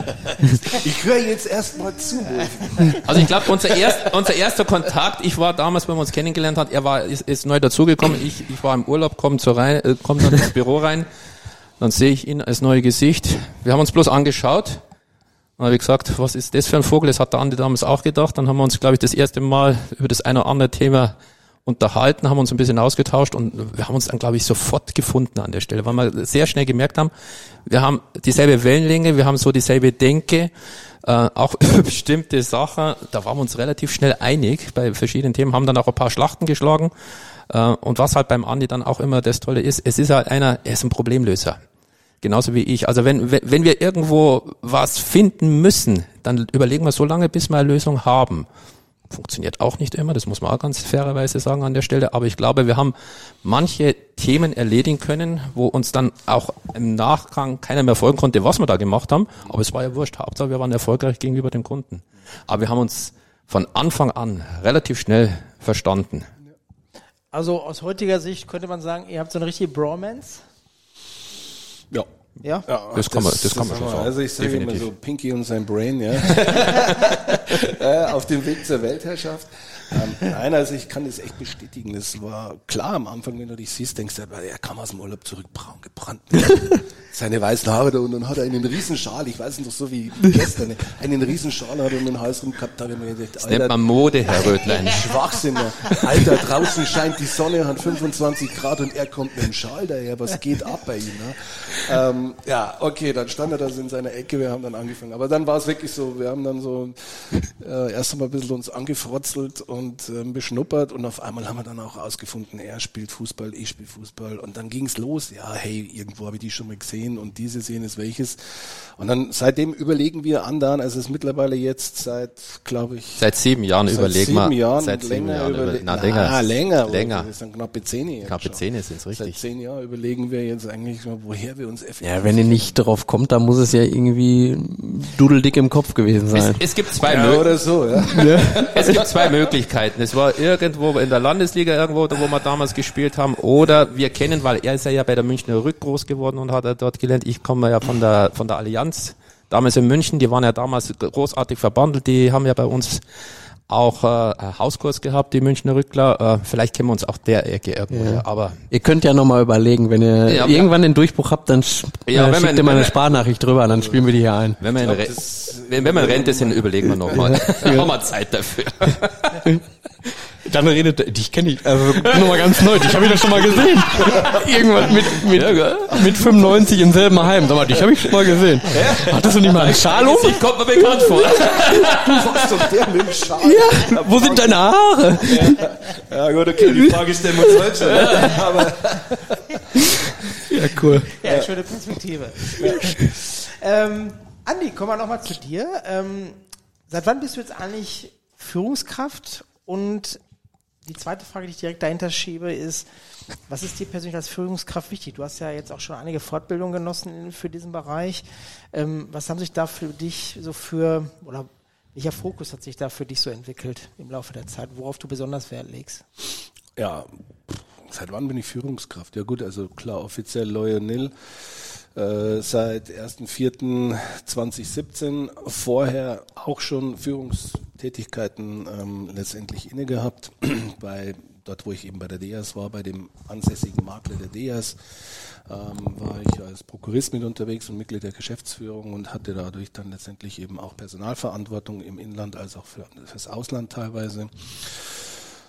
Ich höre jetzt erst mal zu. Also ich glaube, unser, erst, unser erster Kontakt, ich war damals, wenn wir uns kennengelernt haben, er war ist, ist neu dazugekommen, ich, ich war im Urlaub, komme so rein, äh, komm dann ins Büro rein, dann sehe ich ihn als neues Gesicht. Wir haben uns bloß angeschaut. Dann habe ich gesagt, was ist das für ein Vogel? Das hat der Andi damals auch gedacht. Dann haben wir uns, glaube ich, das erste Mal über das eine oder andere Thema unterhalten, haben uns ein bisschen ausgetauscht und wir haben uns dann, glaube ich, sofort gefunden an der Stelle, weil wir sehr schnell gemerkt haben, wir haben dieselbe Wellenlänge, wir haben so dieselbe Denke, äh, auch über bestimmte Sachen, da waren wir uns relativ schnell einig bei verschiedenen Themen, haben dann auch ein paar Schlachten geschlagen äh, und was halt beim Andi dann auch immer das Tolle ist, es ist halt einer, er ist ein Problemlöser. Genauso wie ich. Also wenn, wenn, wenn wir irgendwo was finden müssen, dann überlegen wir so lange, bis wir eine Lösung haben. Funktioniert auch nicht immer, das muss man auch ganz fairerweise sagen an der Stelle, aber ich glaube, wir haben manche Themen erledigen können, wo uns dann auch im Nachgang keiner mehr folgen konnte, was wir da gemacht haben, aber es war ja wurscht, Hauptsache wir waren erfolgreich gegenüber dem Kunden. Aber wir haben uns von Anfang an relativ schnell verstanden. Also aus heutiger Sicht könnte man sagen, ihr habt so eine richtige Bromance? Ja. Ja? Ja, Das kann man, das, das kann man schon sagen. Also ich sage immer Definitiv. so Pinky und sein Brain, ja. äh, auf dem Weg zur Weltherrschaft. Ähm, nein, also ich kann das echt bestätigen. Das war klar am Anfang, wenn du dich siehst, denkst du, er kam aus dem Urlaub zurück, braun gebrannt. Seine weißen Haare da und dann hat er einen riesen Schal, ich weiß noch so wie gestern, einen riesen Schal hat er um den Hals rum gehabt, da habe ich mir gedacht, Das nennt man Mode, Herr Rötlein. Schwachsinn, Alter, draußen scheint die Sonne, hat fünfundzwanzig Grad und er kommt mit dem Schal daher, was geht ab bei ihm? Ne? Ähm, ja, okay, dann stand er da so in seiner Ecke, wir haben dann angefangen, aber dann war es wirklich so, wir haben dann so äh, erst einmal ein bisschen uns angefrotzelt und äh, beschnuppert und auf einmal haben wir dann auch rausgefunden, er spielt Fußball, ich spiele Fußball und dann ging's los, ja, hey, irgendwo habe ich die schon mal gesehen und diese sehen ist welches. Und dann seitdem überlegen wir andauernd, also es ist mittlerweile jetzt seit, glaube ich... Seit sieben Jahren seit überlegen sieben wir. Jahren Seit sieben länger Jahren überle- über, na, na, länger. länger. Länger. Das sind knappe zehn jetzt Knappe schon. zehn sind es Seit richtig. zehn Jahren überlegen wir jetzt eigentlich mal, woher wir uns effektiv... Ja, wenn ihr nicht drauf kommt, dann muss es ja irgendwie dudeldick im Kopf gewesen Es, sein. es gibt zwei ja, Möglichkeiten. oder so, ja. Es gibt zwei Möglichkeiten. Es war irgendwo in der Landesliga irgendwo, wo wir damals gespielt haben, oder wir kennen, weil er ist ja bei der Münchner Rück groß geworden und hat er dort gelernt. Ich komme ja von der von der Allianz, damals in München. Die waren ja damals großartig verbandelt. Die haben ja bei uns auch äh, Hauskurs gehabt, die Münchner Rückler. Äh, vielleicht kennen wir uns auch der Ecke irgendwo. Ja. Aber Ihr könnt ja nochmal überlegen, wenn ihr Ja, irgendwann den Durchbruch habt, dann sch Ja, äh, wenn schickt man- ihr mal wenn eine man- Sprachnachricht drüber, dann spielen wir die hier ein. wenn wir in, glaub, Re das- wenn, wenn wir in Rente sind, überlegen wir nochmal. Haben wir Zeit dafür. Dann redet, dich kenne ich, also nur mal ganz neu, dich habe ich doch schon mal gesehen. Irgendwann mit, mit, mit fünfundneunzig im selben Heim. Sag mal, dich habe ich schon mal gesehen. Hattest du nicht mal einen Schal um? Ich kommt mir bekannt vor. Du warst doch der mit dem Schal. Ja, wo sind deine Haare? Ja gut, okay, die Frage stellen wir uns heute schon. ne? Aber Ja, cool. Ja, schöne Perspektive. ähm, Andi, kommen wir nochmal zu dir. Ähm, seit wann bist du jetzt eigentlich Führungskraft? Und die zweite Frage, die ich direkt dahinter schiebe, ist, was ist dir persönlich als Führungskraft wichtig? Du hast ja jetzt auch schon einige Fortbildungen genossen für diesen Bereich. Ähm, was haben sich da für dich so für, oder welcher Fokus hat sich da für dich so entwickelt im Laufe der Zeit, worauf du besonders Wert legst? ja, seit wann bin ich Führungskraft? Ja gut, also klar, offiziell Loyal Nil. Äh, seit erster vierter zweitausendsiebzehn, vorher auch schon Führungstätigkeiten ähm, letztendlich inne gehabt, bei dort wo ich eben bei der D E A S war, bei dem ansässigen Makler der D E A S, ähm, war ich als Prokurist mit unterwegs und Mitglied der Geschäftsführung und hatte dadurch dann letztendlich eben auch Personalverantwortung im Inland als auch für, fürs Ausland teilweise.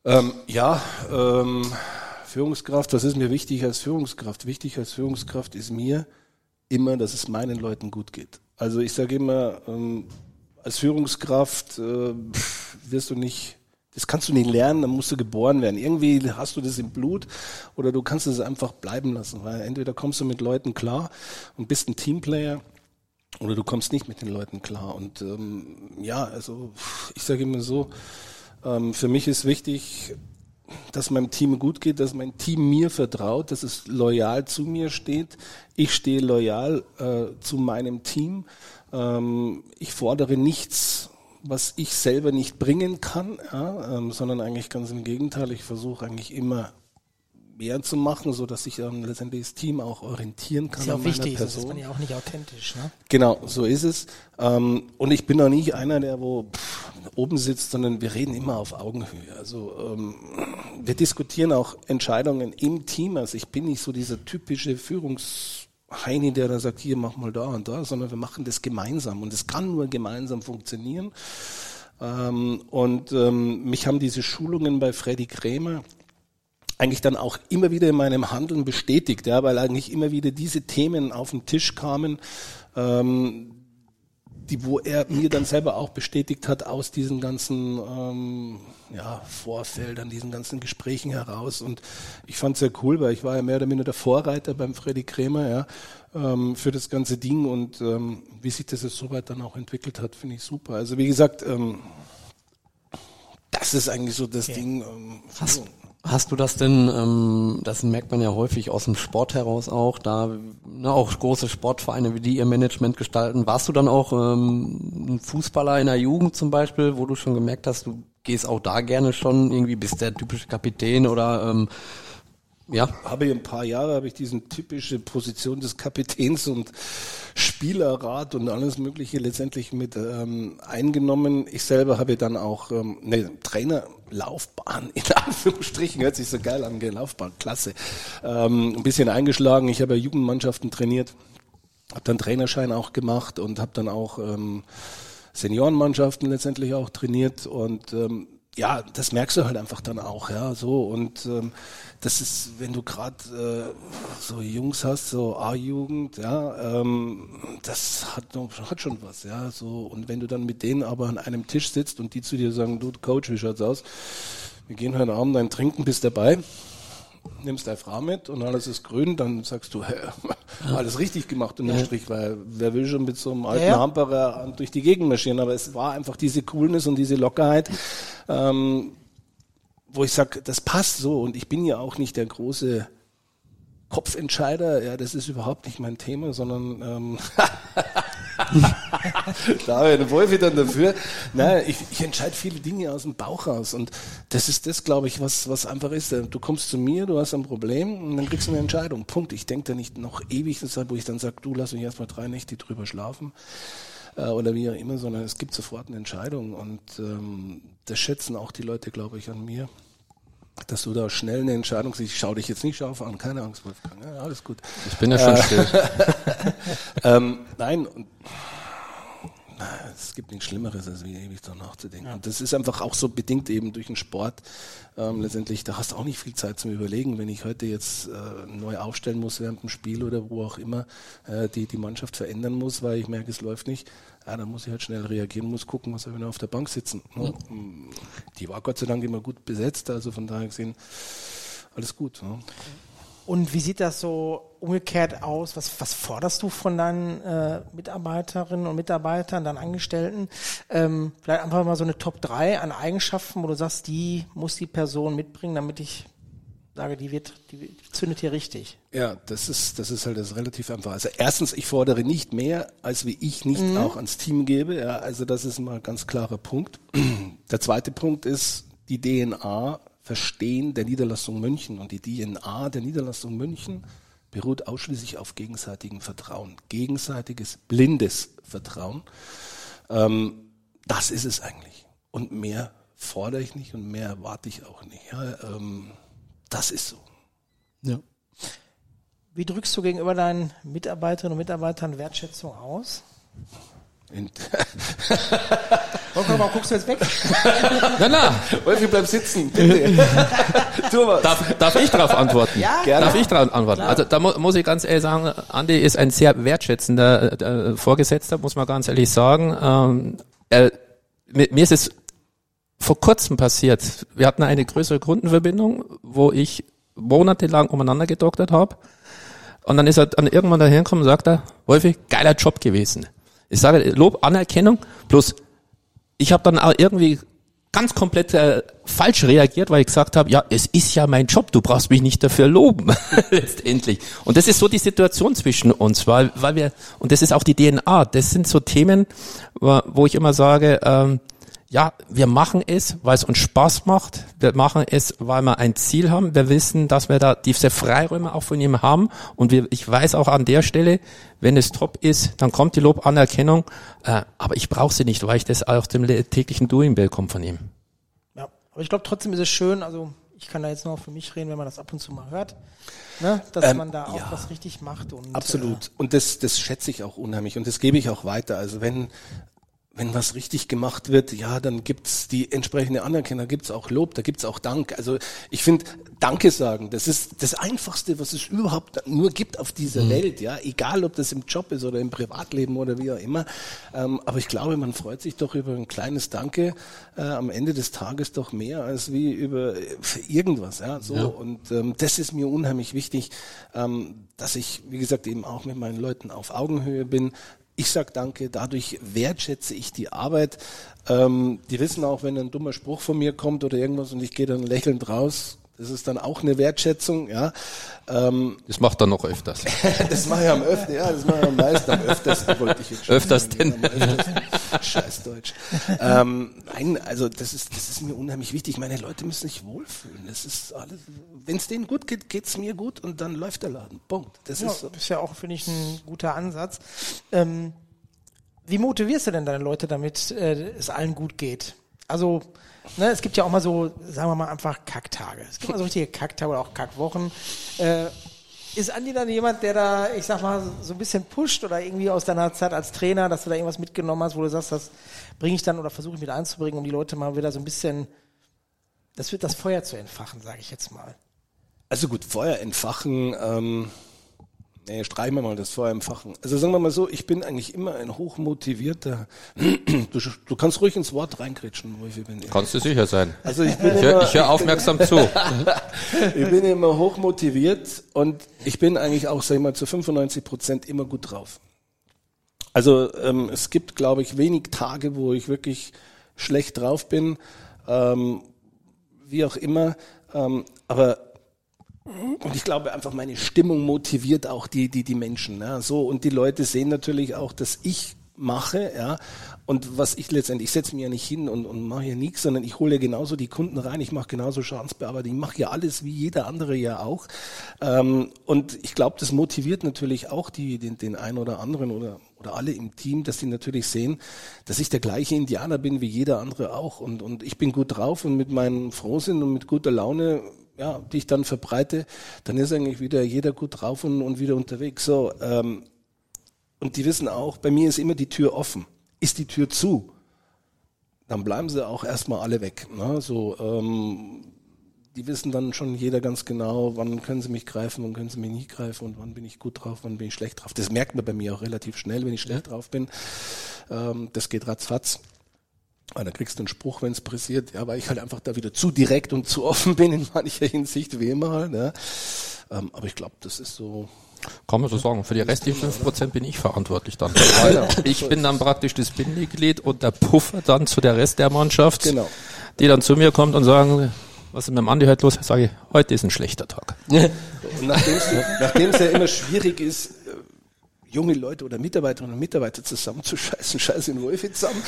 Ähm, ja, ähm, Führungskraft, was ist mir wichtig als Führungskraft? Wichtig als Führungskraft ist mir immer, dass es meinen Leuten gut geht. Also ich sage immer, ähm, als Führungskraft äh, wirst du nicht, das kannst du nicht lernen, dann musst du geboren werden. Irgendwie hast du das im Blut oder du kannst es einfach bleiben lassen, weil entweder kommst du mit Leuten klar und bist ein Teamplayer oder du kommst nicht mit den Leuten klar. Und ähm, ja, also ich sage immer so, ähm, für mich ist wichtig, dass meinem Team gut geht, dass mein Team mir vertraut, dass es loyal zu mir steht. Ich stehe loyal äh, zu meinem Team. Ähm, ich fordere nichts, was ich selber nicht bringen kann, ja, ähm, sondern eigentlich ganz im Gegenteil. Ich versuche eigentlich immer mehr zu machen, so dass sich dann letztendlich das Team auch orientieren kann. Ist ja auch an wichtig, meiner sonst Person. ist man ja auch nicht authentisch. Ne? Genau, so ist es. Ähm, und ich bin auch nicht einer, der wo pff, oben sitzt, sondern wir reden immer auf Augenhöhe. Also ähm, wir diskutieren auch Entscheidungen im Team. Also ich bin nicht so dieser typische Führungsheini, der da sagt, hier mach mal da und da, sondern wir machen das gemeinsam und es kann nur gemeinsam funktionieren. Ähm, und ähm, mich haben diese Schulungen bei Freddy Krämer eigentlich dann auch immer wieder in meinem Handeln bestätigt, ja, weil eigentlich immer wieder diese Themen auf den Tisch kamen, ähm, die, wo er mir dann selber auch bestätigt hat aus diesen ganzen ähm, ja, Vorfeldern, diesen ganzen Gesprächen heraus. Und ich fand es sehr cool, weil ich war ja mehr oder minder der Vorreiter beim Freddy Krämer, ja, ähm, für das ganze Ding. Und ähm, wie sich das jetzt soweit dann auch entwickelt hat, finde ich super. Also wie gesagt, ähm, das ist eigentlich so das okay. Ding. Ähm, Hast, hast du das denn, ähm, das merkt man ja häufig aus dem Sport heraus auch, da ne, auch große Sportvereine, wie die ihr Management gestalten. Warst du dann auch ähm, ein Fußballer in der Jugend zum Beispiel, wo du schon gemerkt hast, du gehst auch da gerne schon, irgendwie bist der typische Kapitän oder ähm, ja? Habe ich ein paar Jahre, habe ich diesen typische Position des Kapitäns und Spielerrat und alles Mögliche letztendlich mit ähm, eingenommen. Ich selber habe dann auch ähm, eine Trainerlaufbahn, in Anführungsstrichen, hört sich so geil an, Laufbahn, klasse, ähm, ein bisschen eingeschlagen. Ich habe ja Jugendmannschaften trainiert, habe dann Trainerschein auch gemacht und habe dann auch ähm, Seniorenmannschaften letztendlich auch trainiert und ähm, ja, das merkst du halt einfach dann auch, ja, so und ähm, das ist, wenn du gerade äh, so Jungs hast, so A-Jugend, ja, ähm, das hat, hat schon was, ja, so und wenn du dann mit denen aber an einem Tisch sitzt und die zu dir sagen, du Coach, wie schaut's aus? Wir gehen heute Abend ein Trinken, bist dabei, nimmst deine Frau mit und alles ist grün, dann sagst du, hey, alles richtig gemacht unterm Strich, weil wer will schon mit so einem alten ja. Hamperer durch die Gegend marschieren, aber es war einfach diese Coolness und diese Lockerheit, ähm, wo ich sage, das passt so und ich bin ja auch nicht der große Kopfentscheider, ja, das ist überhaupt nicht mein Thema, sondern ähm, da habe ich einen Wolfi dann dafür. Nein, ich, ich entscheide viele Dinge aus dem Bauch raus und das ist das, glaube ich, was was einfach ist. Du kommst zu mir, du hast ein Problem und dann kriegst du eine Entscheidung. Punkt. Ich denke da nicht noch ewig, wo ich dann sage, du lass mich erstmal drei Nächte drüber schlafen äh, oder wie auch immer, sondern es gibt sofort eine Entscheidung und ähm, das schätzen auch die Leute, glaube ich, an mir. Dass du da schnell eine Entscheidung siehst. Ich schau dich jetzt nicht scharf an, keine Angst, Wolfgang. Ja, alles gut. Ich bin ja schon äh, still. ähm, nein, und, na, es gibt nichts Schlimmeres, als wie ewig da nachzudenken. Ja. Und das ist einfach auch so bedingt eben durch den Sport. Ähm, letztendlich, da hast du auch nicht viel Zeit zum Überlegen. Wenn ich heute jetzt äh, neu aufstellen muss während dem Spiel oder wo auch immer, äh, die die Mannschaft verändern muss, weil ich merke, es läuft nicht, ja, dann muss ich halt schnell reagieren, muss gucken, was wir auf der Bank sitzen. Ne? Mhm. Die war Gott sei Dank immer gut besetzt, also von daher gesehen, alles gut. Ne? Und wie sieht das so umgekehrt aus? Was, was forderst du von deinen äh, Mitarbeiterinnen und Mitarbeitern, deinen Angestellten? Ähm, vielleicht einfach mal so eine Top drei an Eigenschaften, wo du sagst, die muss die Person mitbringen, damit ich sage, die wird, die zündet hier richtig. Ja, das ist, das ist halt das relativ einfach. Also erstens, ich fordere nicht mehr, als wie ich nicht mhm. auch ans Team gebe. Ja, also das ist mal ein ganz klarer Punkt. Der zweite Punkt ist die D N A Verstehen der Niederlassung München. Und die D N A der Niederlassung München beruht ausschließlich auf gegenseitigem Vertrauen. Gegenseitiges, blindes Vertrauen. Ähm, das ist es eigentlich. Und mehr fordere ich nicht und mehr erwarte ich auch nicht. Ja, ähm, das ist so. Ja. Wie drückst du gegenüber deinen Mitarbeiterinnen und Mitarbeitern Wertschätzung aus? In Warum guckst du jetzt weg? Na, na. Wolfi, bleib sitzen, bitte. Tu was. Darf, darf ich darauf antworten? Ja, Gerne. Darf ich darauf antworten? Klar. Also da mu muss ich ganz ehrlich sagen, Andi ist ein sehr wertschätzender äh, Vorgesetzter, muss man ganz ehrlich sagen. Ähm, er, mir, mir ist es vor kurzem passiert. Wir hatten eine größere Kundenverbindung, wo ich monatelang umeinander gedoktert habe. Und dann ist er dann irgendwann dahin gekommen und sagt er, Wolfi, geiler Job gewesen. Ich sage Lob, Anerkennung, plus ich habe dann auch irgendwie ganz komplett äh, falsch reagiert, weil ich gesagt habe, ja, es ist ja mein Job, du brauchst mich nicht dafür loben, letztendlich. Und das ist so die Situation zwischen uns, weil weil wir, und das ist auch die D N A, das sind so Themen, wo, wo ich immer sage, ähm, ja, wir machen es, weil es uns Spaß macht. Wir machen es, weil wir ein Ziel haben. Wir wissen, dass wir da diese Freiräume auch von ihm haben. Und wir, ich weiß auch an der Stelle, wenn es top ist, dann kommt die Lobanerkennung. Äh, aber ich brauche sie nicht, weil ich das aus dem täglichen Doing bekomme von ihm. Ja, aber ich glaube, trotzdem ist es schön, also ich kann da jetzt nur für mich reden, wenn man das ab und zu mal hört, ne, dass Ähm, man da auch ja. was richtig macht. Und, Absolut. Und das, das schätze ich auch unheimlich. Und das gebe ich auch weiter. Also wenn, wenn was richtig gemacht wird, ja, dann gibt's die entsprechende Anerkennung, da gibt's auch Lob, da gibt's auch Dank. Also ich finde, Danke sagen, das ist das Einfachste, was es überhaupt nur gibt auf dieser mhm. Welt, ja, egal ob das im Job ist oder im Privatleben oder wie auch immer. Ähm, aber ich glaube, man freut sich doch über ein kleines Danke äh, am Ende des Tages doch mehr als wie über irgendwas, ja, so. Ja. Und ähm, das ist mir unheimlich wichtig, ähm, dass ich, wie gesagt, eben auch mit meinen Leuten auf Augenhöhe bin. Ich sag Danke, dadurch wertschätze ich die Arbeit. Ähm, die wissen auch, wenn ein dummer Spruch von mir kommt oder irgendwas und ich gehe dann lächelnd raus, das ist dann auch eine Wertschätzung, ja. Ähm, das macht er noch öfters. das mache ich am öfter, ja, das mache ich am meisten, am öftersten wollte ich jetzt schon Öfters sagen, denn? am öftersten. Scheiß Deutsch. ähm, nein, also das ist, das ist mir unheimlich wichtig. Meine Leute müssen sich wohlfühlen. Das ist alles, wenn es denen gut geht, geht's mir gut und dann läuft der Laden. Punkt. Das ja, ist so. Das ist ja auch, finde ich, ein guter Ansatz. Ähm, wie motivierst du denn deine Leute, damit äh, es allen gut geht? Also, ne, es gibt ja auch mal so, sagen wir mal einfach Kacktage. Es gibt mal so richtige Kacktage oder auch Kackwochen. Äh, ist Andi dann jemand, der da, ich sag mal, so ein bisschen pusht oder irgendwie aus deiner Zeit als Trainer, dass du da irgendwas mitgenommen hast, wo du sagst, das bringe ich dann oder versuche ich mit einzubringen, um die Leute mal wieder so ein bisschen, das wird das Feuer zu entfachen, sage ich jetzt mal. Also gut, Feuer entfachen, ähm, nee, streichen wir mal das Feuer entfachen. Also sagen wir mal so, ich bin eigentlich immer ein hochmotivierter, du, du kannst ruhig ins Wort reingrätschen, wo ich bin. Kannst du sicher sein. Also ich bin Ich immer, höre hör aufmerksam zu. ich bin immer hochmotiviert und ich bin eigentlich auch, sag ich mal, zu fünfundneunzig Prozent immer gut drauf. Also ähm, es gibt, glaube ich, wenig Tage, wo ich wirklich schlecht drauf bin, ähm, wie auch immer, ähm, aber und ich glaube einfach, meine Stimmung motiviert auch die, die, die Menschen, ja, so. Und die Leute sehen natürlich auch, dass ich mache, ja. Und was ich letztendlich, ich setze mich ja nicht hin und, und mache hier nichts, sondern ich hole ja genauso die Kunden rein, ich mache genauso Schadensbearbeitung, ich mache ja alles wie jeder andere ja auch. Ähm, und ich glaube, das motiviert natürlich auch die, den, den einen oder anderen oder, oder alle im Team, dass sie natürlich sehen, dass ich der gleiche Indianer bin wie jeder andere auch. Und, und ich bin gut drauf und mit meinem Frohsinn und mit guter Laune, ja, die ich dann verbreite, dann ist eigentlich wieder jeder gut drauf und, und wieder unterwegs. So, ähm, und die wissen auch, bei mir ist immer die Tür offen. Ist die Tür zu, dann bleiben sie auch erstmal alle weg. Ne? So, ähm, die wissen dann schon jeder ganz genau, wann können sie mich greifen, wann können sie mich nicht greifen und wann bin ich gut drauf, wann bin ich schlecht drauf. Das merkt man bei mir auch relativ schnell, wenn ich schlecht drauf bin. Ähm, das geht ratzfatz. Und dann kriegst du einen Spruch, wenn es pressiert, ja, weil ich halt einfach da wieder zu direkt und zu offen bin in mancher Hinsicht, wie immer halt. Ja. Ähm, aber ich glaube, das ist so. Kann man so sagen. Für die restlichen fünf Prozent bin ich verantwortlich dann. Weil ich bin dann praktisch das Bindeglied und der Puffer dann zu der Rest der Mannschaft, Genau. die dann zu mir kommt und sagen, was ist mit dem Andi heute los? Sage ich, heute ist ein schlechter Tag. Und nachdem es ja immer schwierig ist, junge Leute oder Mitarbeiterinnen und Mitarbeiter zusammenzuscheißen, scheiß in Wolfi zusammen.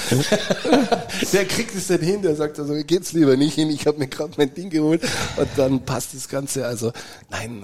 Der kriegt es dann hin, der sagt also, mir geht's lieber nicht hin, ich habe mir gerade mein Ding geholt und dann passt das Ganze. Also nein.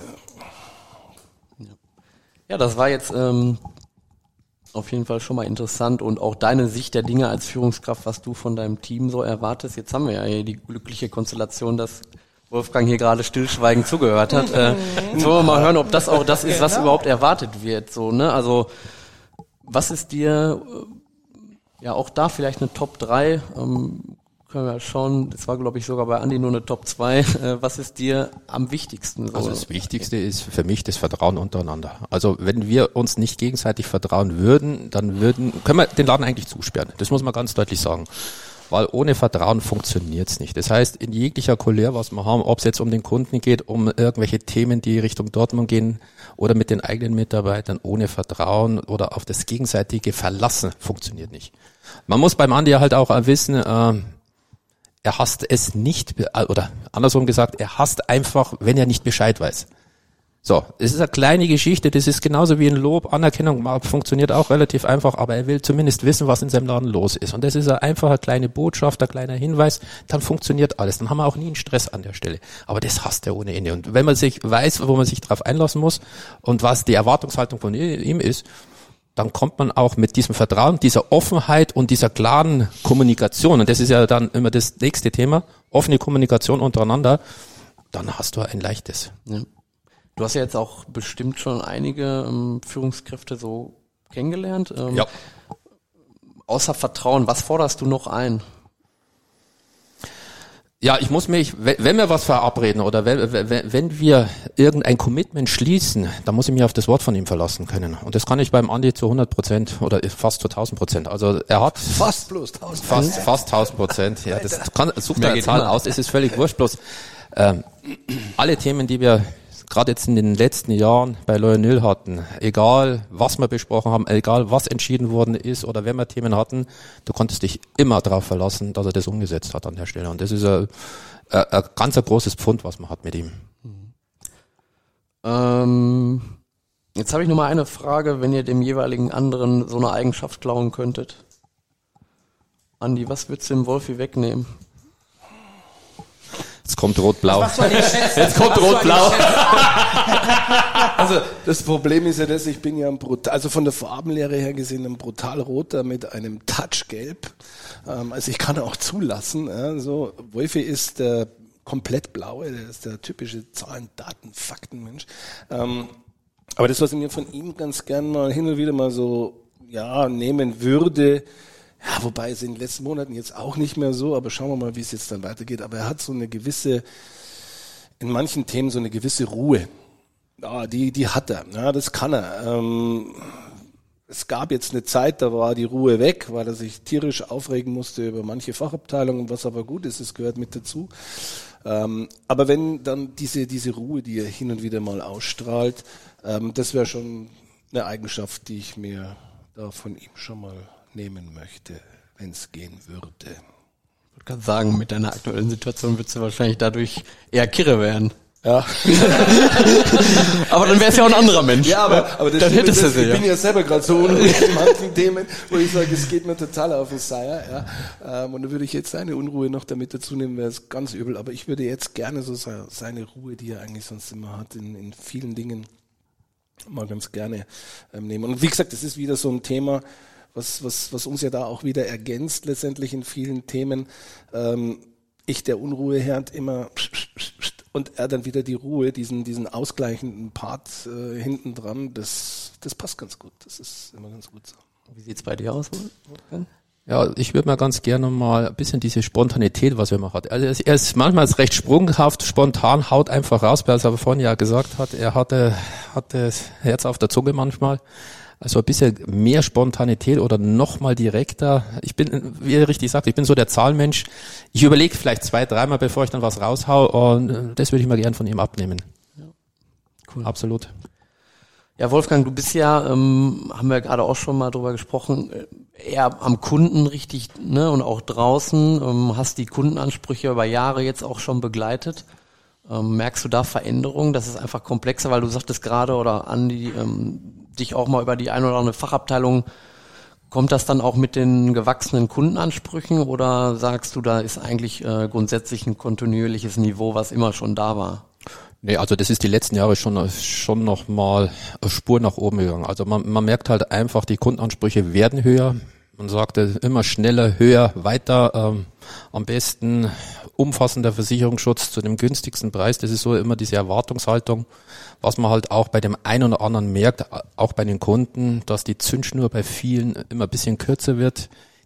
Ja, das war jetzt ähm, auf jeden Fall schon mal interessant und auch deine Sicht der Dinge als Führungskraft, was du von deinem Team so erwartest. Jetzt haben wir ja hier die glückliche Konstellation, dass Wolfgang hier gerade stillschweigend zugehört hat. Äh, jetzt wollen wir mal hören, ob das auch das ist, was überhaupt erwartet wird. So, ne? Also was ist dir Ja, auch da vielleicht eine Top drei. Ähm, können wir schauen, das war glaube ich sogar bei Andi nur eine Top zwei. Äh, was ist dir am wichtigsten? So? Also das Wichtigste ist für mich das Vertrauen untereinander. Also wenn wir uns nicht gegenseitig vertrauen würden, dann würden, können wir den Laden eigentlich zusperren. Das muss man ganz deutlich sagen. Weil ohne Vertrauen funktioniert's nicht. Das heißt, in jeglicher Couleur, was wir haben, ob es jetzt um den Kunden geht, um irgendwelche Themen, die Richtung Dortmund gehen oder mit den eigenen Mitarbeitern, ohne Vertrauen oder auf das gegenseitige Verlassen funktioniert nicht. Man muss beim Andi halt auch wissen, äh, er hasst es nicht, oder andersrum gesagt, er hasst einfach, wenn er nicht Bescheid weiß. So, es ist eine kleine Geschichte, das ist genauso wie ein Lob, Anerkennung funktioniert auch relativ einfach, aber er will zumindest wissen, was in seinem Laden los ist. Und das ist eine einfache kleine Botschaft, ein kleiner Hinweis, dann funktioniert alles. Dann haben wir auch nie einen Stress an der Stelle. Aber das hasst er ohne Ende. Und wenn man sich weiß, wo man sich drauf einlassen muss und was die Erwartungshaltung von ihm ist, dann kommt man auch mit diesem Vertrauen, dieser Offenheit und dieser klaren Kommunikation, und das ist ja dann immer das nächste Thema, offene Kommunikation untereinander, dann hast du ein leichtes. Ja. Du hast ja jetzt auch bestimmt schon einige ähm, Führungskräfte so kennengelernt. Ähm, ja. Außer Vertrauen, was forderst du noch ein? Ja, ich muss mich, wenn wir was verabreden oder wenn, wenn wir irgendein Commitment schließen, dann muss ich mich auf das Wort von ihm verlassen können. Und das kann ich beim Andi zu hundert Prozent oder fast zu tausend Prozent. Also er hat fast bloß tausend fast fast tausend Prozent. Ja, das kann, sucht er eine Zahl aus. Es ist völlig wurscht. Bloß ähm, alle Themen, die wir gerade jetzt in den letzten Jahren bei Loyal hatten, egal was wir besprochen haben, egal was entschieden worden ist oder wenn wir Themen hatten, du konntest dich immer darauf verlassen, dass er das umgesetzt hat an der Stelle. Und das ist ein, ein, ein ganz ein großes Pfund, was man hat mit ihm. Ähm, jetzt habe ich nur mal eine Frage, wenn ihr dem jeweiligen anderen so eine Eigenschaft klauen könntet. Andi, was würdest du dem Wolfi wegnehmen? Jetzt kommt rot-blau. Jetzt kommt rot-blau. Also das Problem ist ja das, ich bin ja ein brutal, also von der Farbenlehre her gesehen ein brutal roter mit einem Touch gelb. Ähm, also ich kann auch zulassen. Ja, so Wolfi ist der komplett blaue, der ist der typische Zahlen, Daten, Fakten-Mensch. Ähm, aber das, was ich mir von ihm ganz gern mal hin und wieder mal so ja nehmen würde. Ja, wobei es in den letzten Monaten jetzt auch nicht mehr so, aber schauen wir mal, wie es jetzt dann weitergeht. Aber er hat so eine gewisse, in manchen Themen so eine gewisse Ruhe. Ja, die, die hat er. Ja, das kann er. Ähm, es gab jetzt eine Zeit, da war die Ruhe weg, weil er sich tierisch aufregen musste über manche Fachabteilungen, was aber gut ist, es gehört mit dazu. Ähm, aber wenn dann diese, diese Ruhe, die er hin und wieder mal ausstrahlt, ähm, das wäre schon eine Eigenschaft, die ich mir da von ihm schon mal nehmen möchte, wenn es gehen würde. Ich würde gerade sagen, mit deiner aktuellen Situation würdest du wahrscheinlich dadurch eher kirre werden. Ja. Aber dann wäre es ja auch ein anderer Mensch. Ja, aber, aber das dann hättest du das, sie, ich ja. bin ja selber gerade so unruhig in manchen Themen, wo ich sage, es geht mir total auf den Seier. Ja. Und da würde ich jetzt seine Unruhe noch damit dazu nehmen, wäre es ganz übel. Aber ich würde jetzt gerne so seine Ruhe, die er eigentlich sonst immer hat, in, in vielen Dingen mal ganz gerne ähm, nehmen. Und wie gesagt, das ist wieder so ein Thema, was, was, was uns ja da auch wieder ergänzt, letztendlich in vielen Themen. Ähm, ich, der Unruheherd, immer und er dann wieder die Ruhe, diesen, diesen ausgleichenden Part äh, hinten dran, das, das passt ganz gut. Das ist immer ganz gut so. Wie sieht's bei dir aus, Wolfgang? Ja, ich würde mal ganz gerne mal ein bisschen diese Spontanität, was er immer hat. Also er ist manchmal recht sprunghaft, spontan, haut einfach raus, weil er aber vorhin ja gesagt hat, er hatte, hatte das Herz auf der Zunge manchmal. Also ein bisschen mehr Spontanität oder noch mal direkter. Ich bin, wie er richtig sagt, ich bin so der Zahlmensch. Ich überlege vielleicht zwei, dreimal, bevor ich dann was raushau, und das würde ich mir gern von ihm abnehmen. Ja. Cool. Absolut. Ja, Wolfgang, du bist ja, ähm, haben wir gerade auch schon mal drüber gesprochen, eher am Kunden richtig, ne, und auch draußen, ähm, hast die Kundenansprüche über Jahre jetzt auch schon begleitet. Ähm, merkst du da Veränderungen? Das ist einfach komplexer, weil du sagtest gerade, oder Andi, ähm, dich auch mal über die ein oder andere Fachabteilung, kommt das dann auch mit den gewachsenen Kundenansprüchen oder sagst du, da ist eigentlich äh, grundsätzlich ein kontinuierliches Niveau, was immer schon da war? Nee, also das ist die letzten Jahre schon schon noch mal eine Spur nach oben gegangen. Also man, man merkt halt einfach, die Kundenansprüche werden höher. Man sagte immer schneller, höher, weiter, ähm, am besten umfassender Versicherungsschutz zu dem günstigsten Preis. Das ist so immer diese Erwartungshaltung, was man halt auch bei dem einen oder anderen merkt, auch bei den Kunden, dass die Zündschnur bei vielen immer ein bisschen kürzer wird.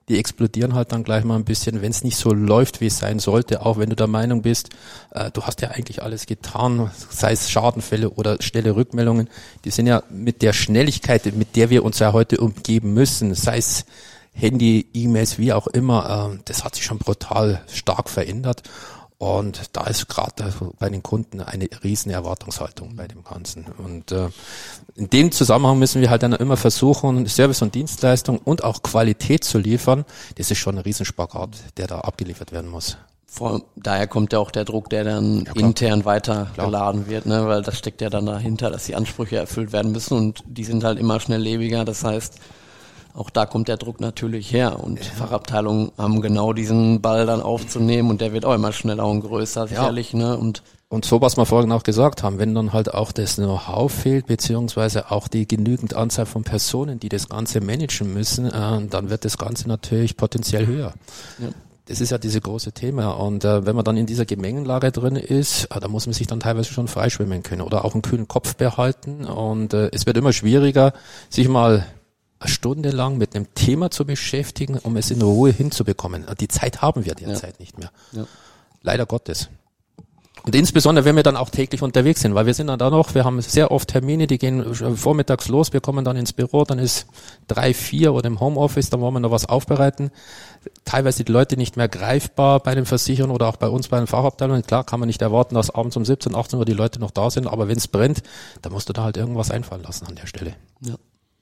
die explodieren halt dann gleich mal ein bisschen, wenn es nicht so läuft, wie es sein sollte, auch wenn du der Meinung bist, äh, du hast ja eigentlich alles getan, sei es Schadenfälle oder schnelle Rückmeldungen, die sind ja mit der Schnelligkeit, mit der wir uns ja heute umgeben müssen, sei es Handy, E-Mails, wie auch immer, äh, das hat sich schon brutal stark verändert. Und da ist gerade bei den Kunden eine riesen Erwartungshaltung bei dem Ganzen. Und äh, in dem Zusammenhang müssen wir halt dann immer versuchen, Service und Dienstleistung und auch Qualität zu liefern. Das ist schon ein Riesenspagat, der da abgeliefert werden muss. Vor, daher kommt ja auch der Druck, der dann ja, intern weitergeladen wird, ne? Weil das steckt ja dann dahinter, dass die Ansprüche erfüllt werden müssen und die sind halt immer schnelllebiger. Das heißt, auch da kommt der Druck natürlich her und ja. Fachabteilungen haben genau diesen Ball dann aufzunehmen und der wird auch immer schneller und größer, sicherlich, ja. ne? Und Und so, was wir vorhin auch gesagt haben, wenn dann halt auch das Know-how fehlt, beziehungsweise auch die genügend Anzahl von Personen, die das Ganze managen müssen, äh, dann wird das Ganze natürlich potenziell höher. Ja. Das ist ja diese große Thema und äh, wenn man dann in dieser Gemengenlage drin ist, äh, da muss man sich dann teilweise schon freischwimmen können oder auch einen kühlen Kopf behalten und äh, es wird immer schwieriger, sich mal eine Stunde lang mit einem Thema zu beschäftigen, um es in Ruhe hinzubekommen. Die Zeit haben wir derzeit ja. nicht mehr. Ja. Leider Gottes. Und insbesondere, wenn wir dann auch täglich unterwegs sind, weil wir sind dann da noch, wir haben sehr oft Termine, die gehen vormittags los, wir kommen dann ins Büro, dann ist drei, vier oder im Homeoffice, dann wollen wir noch was aufbereiten. Teilweise die Leute nicht mehr greifbar bei den Versicherern oder auch bei uns bei den Fachabteilungen. Klar kann man nicht erwarten, dass abends um siebzehn, achtzehn Uhr die Leute noch da sind, aber wenn es brennt, dann musst du da halt irgendwas einfallen lassen an der Stelle. Ja.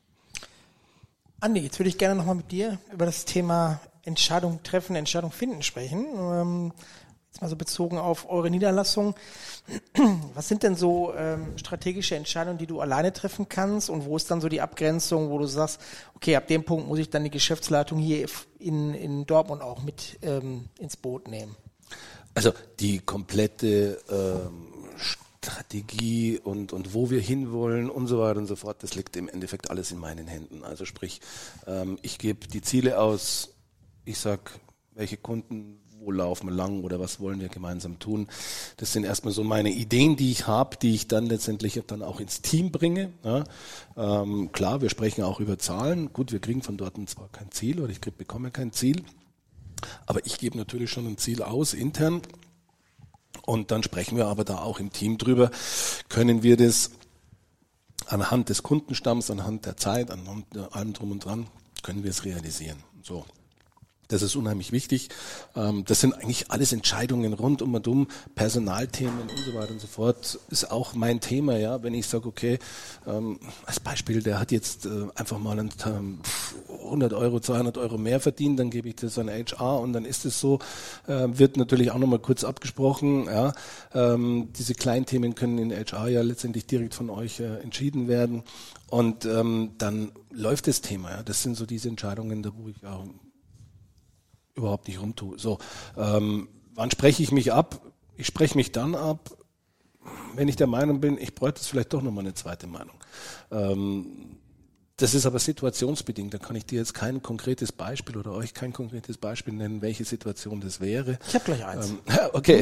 Andi, jetzt würde ich gerne nochmal mit dir über das Thema Entscheidung treffen, Entscheidung finden sprechen. Ähm, jetzt mal so bezogen auf eure Niederlassung. Was sind denn so ähm, strategische Entscheidungen, die du alleine treffen kannst und wo ist dann so die Abgrenzung, wo du sagst, okay, ab dem Punkt muss ich dann die Geschäftsleitung hier in, in Dortmund auch mit ähm, ins Boot nehmen? Also die komplette ähm, Strategie und, und wo wir hinwollen und so weiter und so fort, das liegt im Endeffekt alles in meinen Händen. Also sprich, ähm, ich gebe die Ziele aus, ich sag, welche Kunden, wo laufen wir lang oder was wollen wir gemeinsam tun. Das sind erstmal so meine Ideen, die ich habe, die ich dann letztendlich dann auch ins Team bringe. Ja, ähm, klar, wir sprechen auch über Zahlen. Gut, wir kriegen von dort zwar kein Ziel oder ich krieg, bekomme kein Ziel, aber ich gebe natürlich schon ein Ziel aus, intern. Und dann sprechen wir aber da auch im Team drüber, können wir das anhand des Kundenstamms, anhand der Zeit, anhand allem drum und dran, können wir es realisieren. So. Das ist unheimlich wichtig. Das sind eigentlich alles Entscheidungen rund um und um Personalthemen und so weiter und so fort. Ist auch mein Thema, ja. Wenn ich sage, okay, als Beispiel, der hat jetzt einfach mal hundert Euro, zweihundert Euro mehr verdient, dann gebe ich das an H R und dann ist es so. Wird natürlich auch nochmal kurz abgesprochen. Ja. Diese kleinen Themen können in H R ja letztendlich direkt von euch entschieden werden und dann läuft das Thema. Ja. Das sind so diese Entscheidungen, da wo ich auch überhaupt nicht rumtue. So, ähm, wann spreche ich mich ab? Ich spreche mich dann ab, wenn ich der Meinung bin, ich bräuchte jetzt vielleicht doch nochmal eine zweite Meinung. Ähm, das ist aber situationsbedingt. Da kann ich dir jetzt kein konkretes Beispiel oder euch kein konkretes Beispiel nennen, welche Situation das wäre. Ich habe gleich eins. Ähm, okay.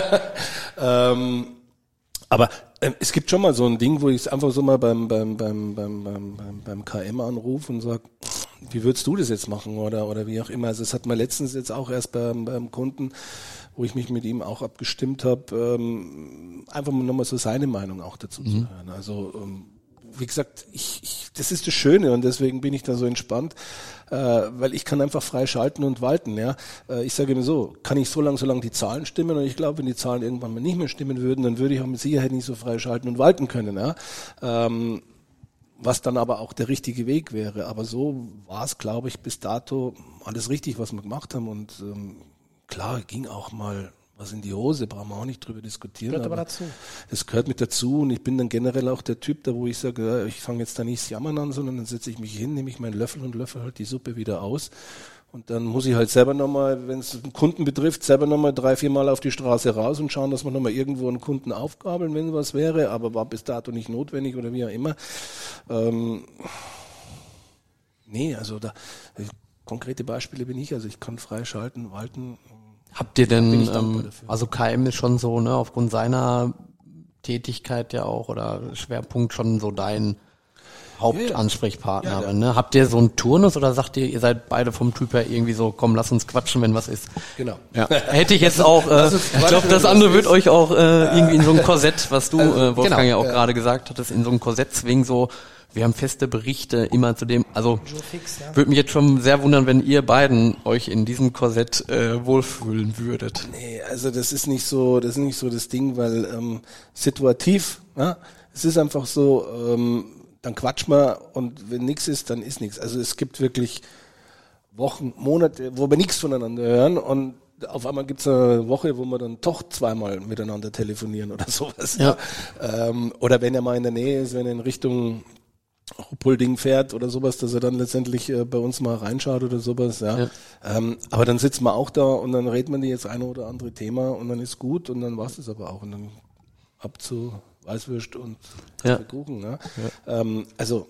ähm, aber äh, es gibt schon mal so ein Ding, wo ich es einfach so mal beim beim beim beim beim, beim, beim K M anrufe und sage, wie würdest du das jetzt machen oder oder wie auch immer. Also das hat man letztens jetzt auch erst beim, beim Kunden, wo ich mich mit ihm auch abgestimmt habe, ähm, einfach mal nochmal so seine Meinung auch dazu mhm. zu hören. Also ähm, wie gesagt, ich, ich, das ist das Schöne und deswegen bin ich da so entspannt, äh, weil ich kann einfach frei schalten und walten. Ja, äh, ich sage mir so, kann ich so lange, solange die Zahlen stimmen und ich glaube, wenn die Zahlen irgendwann mal nicht mehr stimmen würden, dann würde ich auch mit Sicherheit nicht so frei schalten und walten können. Ja, ähm, was dann aber auch der richtige Weg wäre. Aber so war es, glaube ich, bis dato alles richtig, was wir gemacht haben und ähm, klar, ging auch mal was in die Hose, brauchen wir auch nicht drüber diskutieren. Gehört aber, aber dazu. Das gehört mit dazu und ich bin dann generell auch der Typ, da wo ich sage, ja, ich fange jetzt da nicht das Jammern an, sondern dann setze ich mich hin, nehme ich meinen Löffel und löffel halt die Suppe wieder aus und dann muss ich halt selber nochmal, wenn es einen Kunden betrifft, selber nochmal drei, vier Mal auf die Straße raus und schauen, dass wir nochmal irgendwo einen Kunden aufgabeln, wenn was wäre, aber war bis dato nicht notwendig oder wie auch immer. Ähm, nee, also da konkrete Beispiele bin ich, also ich kann frei schalten, walten. Habt ihr denn, ähm, also K M ist schon so, ne, aufgrund seiner Tätigkeit ja auch oder Schwerpunkt schon so dein Hauptansprechpartner. Ja, ja. Ne? Habt ihr so einen Turnus oder sagt ihr, ihr seid beide vom Typ her irgendwie so, komm, lass uns quatschen, wenn was ist? Genau. Ja. Hätte ich jetzt auch, äh, ich glaube, das andere wird euch auch äh, irgendwie in so ein Korsett, was du, äh, Wolfgang, genau, ja auch ja. gerade gesagt hattest, in so ein Korsett zwingen, so, wir haben feste Berichte immer zu dem, also fix, ja. würde mich jetzt schon sehr wundern, wenn ihr beiden euch in diesem Korsett äh, wohlfühlen würdet. Nee, also das ist nicht so, das ist nicht so das Ding, weil ähm, situativ, ja, es ist einfach so, ähm, dann quatsch mal und wenn nichts ist, dann ist nichts. Also es gibt wirklich Wochen, Monate, wo wir nichts voneinander hören und auf einmal gibt's eine Woche, wo wir dann doch zweimal miteinander telefonieren oder sowas. Ja. Ähm, oder wenn er mal in der Nähe ist, wenn er in Richtung Ruppolding fährt oder sowas, dass er dann letztendlich äh, bei uns mal reinschaut oder sowas, ja. Ja. Ähm, aber dann sitzen wir auch da und dann redet man die jetzt eine oder andere Thema und dann ist gut und dann war's es aber auch und dann ab zu Weißwürst und Ja. Kuchen, ne? Ja. Ähm, also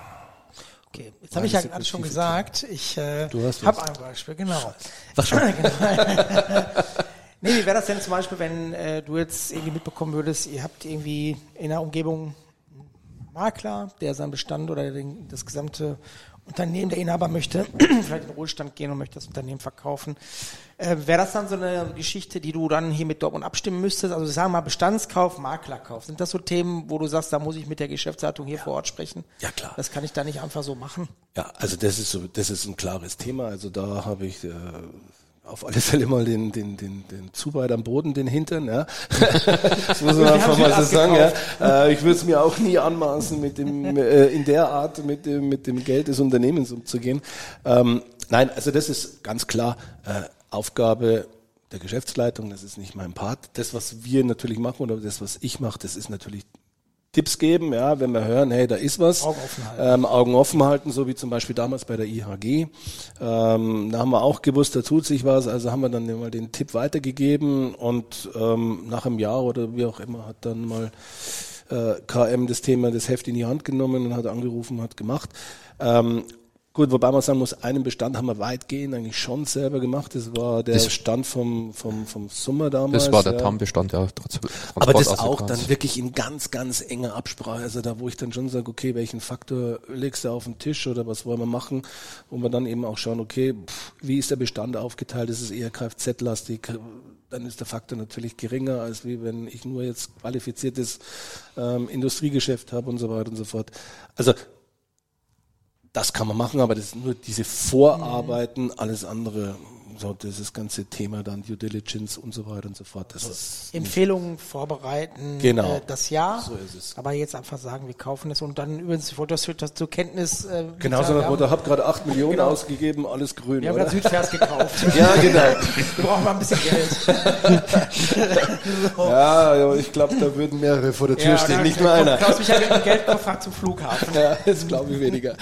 Okay, jetzt habe ich ja gerade schon gesagt, ich äh, Du hast habe was. ein Beispiel, genau. Sag schon. genau. Nee, wie wäre das denn zum Beispiel, wenn äh, du jetzt irgendwie mitbekommen würdest, ihr habt irgendwie in der Umgebung einen Makler, der seinen Bestand oder den, das gesamte Unternehmen, der Inhaber möchte vielleicht in den Ruhestand gehen und möchte das Unternehmen verkaufen. Äh, wäre das dann so eine Geschichte, die du dann hier mit Dortmund abstimmen müsstest? Also sagen wir mal Bestandskauf, Maklerkauf. Sind das so Themen, wo du sagst, da muss ich mit der Geschäftsleitung hier vor Ort sprechen? Ja, klar. Das kann ich da nicht einfach so machen. ja, also das ist so, das ist ein klares Thema. Also da habe ich äh, auf alle Fälle mal den, den, den, den zu weit am Boden, den Hintern, ja. Das muss man einfach mal so sagen, ja. Äh, ich würde es mir auch nie anmaßen, mit dem, äh, in der Art mit dem, mit dem Geld des Unternehmens umzugehen. Ähm, nein, also das ist ganz klar äh, Aufgabe der Geschäftsleitung, das ist nicht mein Part. Das, was wir natürlich machen oder das, was ich mache, das ist natürlich Tipps geben, ja, wenn wir hören, hey, da ist was. Augen offen halten. Ähm, Augen offen halten, so wie zum Beispiel damals bei der I H G. Ähm, da haben wir auch gewusst, da tut sich was, also haben wir dann mal den Tipp weitergegeben und ähm, nach einem Jahr oder wie auch immer hat dann mal äh, K M das Thema, das Heft in die Hand genommen und hat angerufen, hat gemacht. Ähm, Gut, wobei man sagen muss, einen Bestand haben wir weitgehend eigentlich schon selber gemacht. Das war der Das- Stand vom, vom, vom Sommer damals. Das war der ja. Tam-Bestand, ja. Trans- Aber das Transport auch Afrikaans. dann wirklich in ganz, ganz enger Absprache. Also da, wo ich dann schon sage, okay, welchen Faktor legst du auf den Tisch oder was wollen wir machen? Wo wir dann eben auch schauen, okay, pff, wie ist der Bestand aufgeteilt? Ist es eher Kfz-lastig? Dann ist der Faktor natürlich geringer, als wie wenn ich nur jetzt qualifiziertes ähm, Industriegeschäft habe und so weiter und so fort. Also das kann man machen, aber das sind nur diese Vorarbeiten, alles andere, so dieses ganze Thema dann Due Diligence und so weiter und so fort. Das ist Empfehlungen vorbereiten, Genau. äh, das Jahr. So ist es. Aber jetzt einfach sagen, wir kaufen es und dann übrigens, ich wollte das, das zur Kenntnis. Äh, genau so sagen, nach Motto, wir haben, hab gerade acht Millionen Genau. ausgegeben, alles grün, wir haben oder? gerade Südvers gekauft. Ja, genau. Wir brauchen mal ein bisschen Geld. so. Ja, ja, ich glaube, da würden mehrere vor der Tür Ja, stehen, dann nicht nur kommt einer. Klaus Michael mit dem Geldkoffer zum Flughafen. Ja, das glaube ich weniger.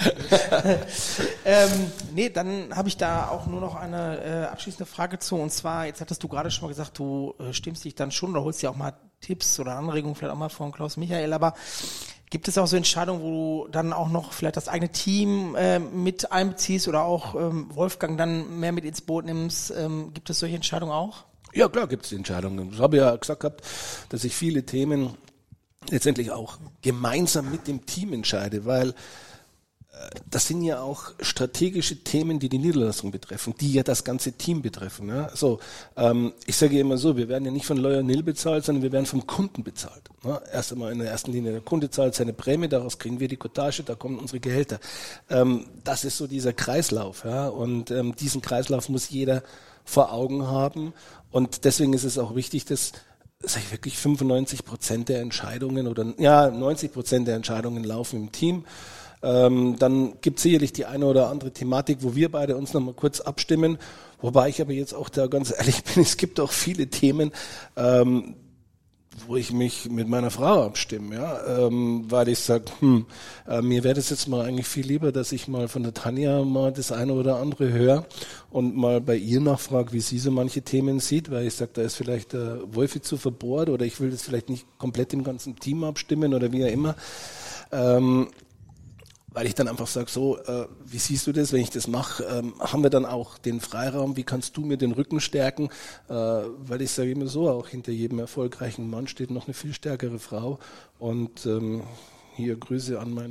Ähm, nee, dann habe ich da auch nur noch eine äh, abschließende Frage zu. Und zwar, jetzt hattest du gerade schon mal gesagt, du äh, stimmst dich dann schon oder holst dir auch mal Tipps oder Anregungen vielleicht auch mal von Klaus Michael. Aber gibt es auch so Entscheidungen, wo du dann auch noch vielleicht das eigene Team äh, mit einbeziehst oder auch ähm, Wolfgang dann mehr mit ins Boot nimmst? Ähm, gibt es solche Entscheidungen auch? Ja, klar gibt es die Entscheidungen. Ich habe ja gesagt gehabt, dass ich viele Themen letztendlich auch gemeinsam mit dem Team entscheide, weil das sind ja auch strategische Themen, die die Niederlassung betreffen, die ja das ganze Team betreffen. Ja? So, ähm, ich sage immer so, wir werden ja nicht von Lawyer Nil bezahlt, sondern wir werden vom Kunden bezahlt. Ne? Erst einmal in der ersten Linie, der Kunde zahlt seine Prämie, daraus kriegen wir die Cottage, da kommen unsere Gehälter. Ähm, das ist so dieser Kreislauf. Ja? Und ähm, diesen Kreislauf muss jeder vor Augen haben. Und deswegen ist es auch wichtig, dass sag ich wirklich fünfundneunzig Prozent der Entscheidungen oder ja neunzig Prozent der Entscheidungen laufen im Team. Ähm, dann gibt es sicherlich die eine oder andere Thematik, wo wir beide uns nochmal kurz abstimmen. Wobei ich aber jetzt auch da ganz ehrlich bin, es gibt auch viele Themen, ähm, wo ich mich mit meiner Frau abstimme, ja, ähm, weil ich sage, hm, äh, mir wäre das jetzt mal eigentlich viel lieber, dass ich mal von der Tanja mal das eine oder andere höre und mal bei ihr nachfrage, wie sie so manche Themen sieht, weil ich sage, da ist vielleicht der Wolfi zu verbohrt oder ich will das vielleicht nicht komplett im ganzen Team abstimmen oder wie auch immer. Ähm, Weil ich dann einfach sage, so, äh, wie siehst du das, wenn ich das mache, ähm, haben wir dann auch den Freiraum, wie kannst du mir den Rücken stärken, äh, weil ich sage immer so, auch hinter jedem erfolgreichen Mann steht noch eine viel stärkere Frau und ähm, hier Grüße an meine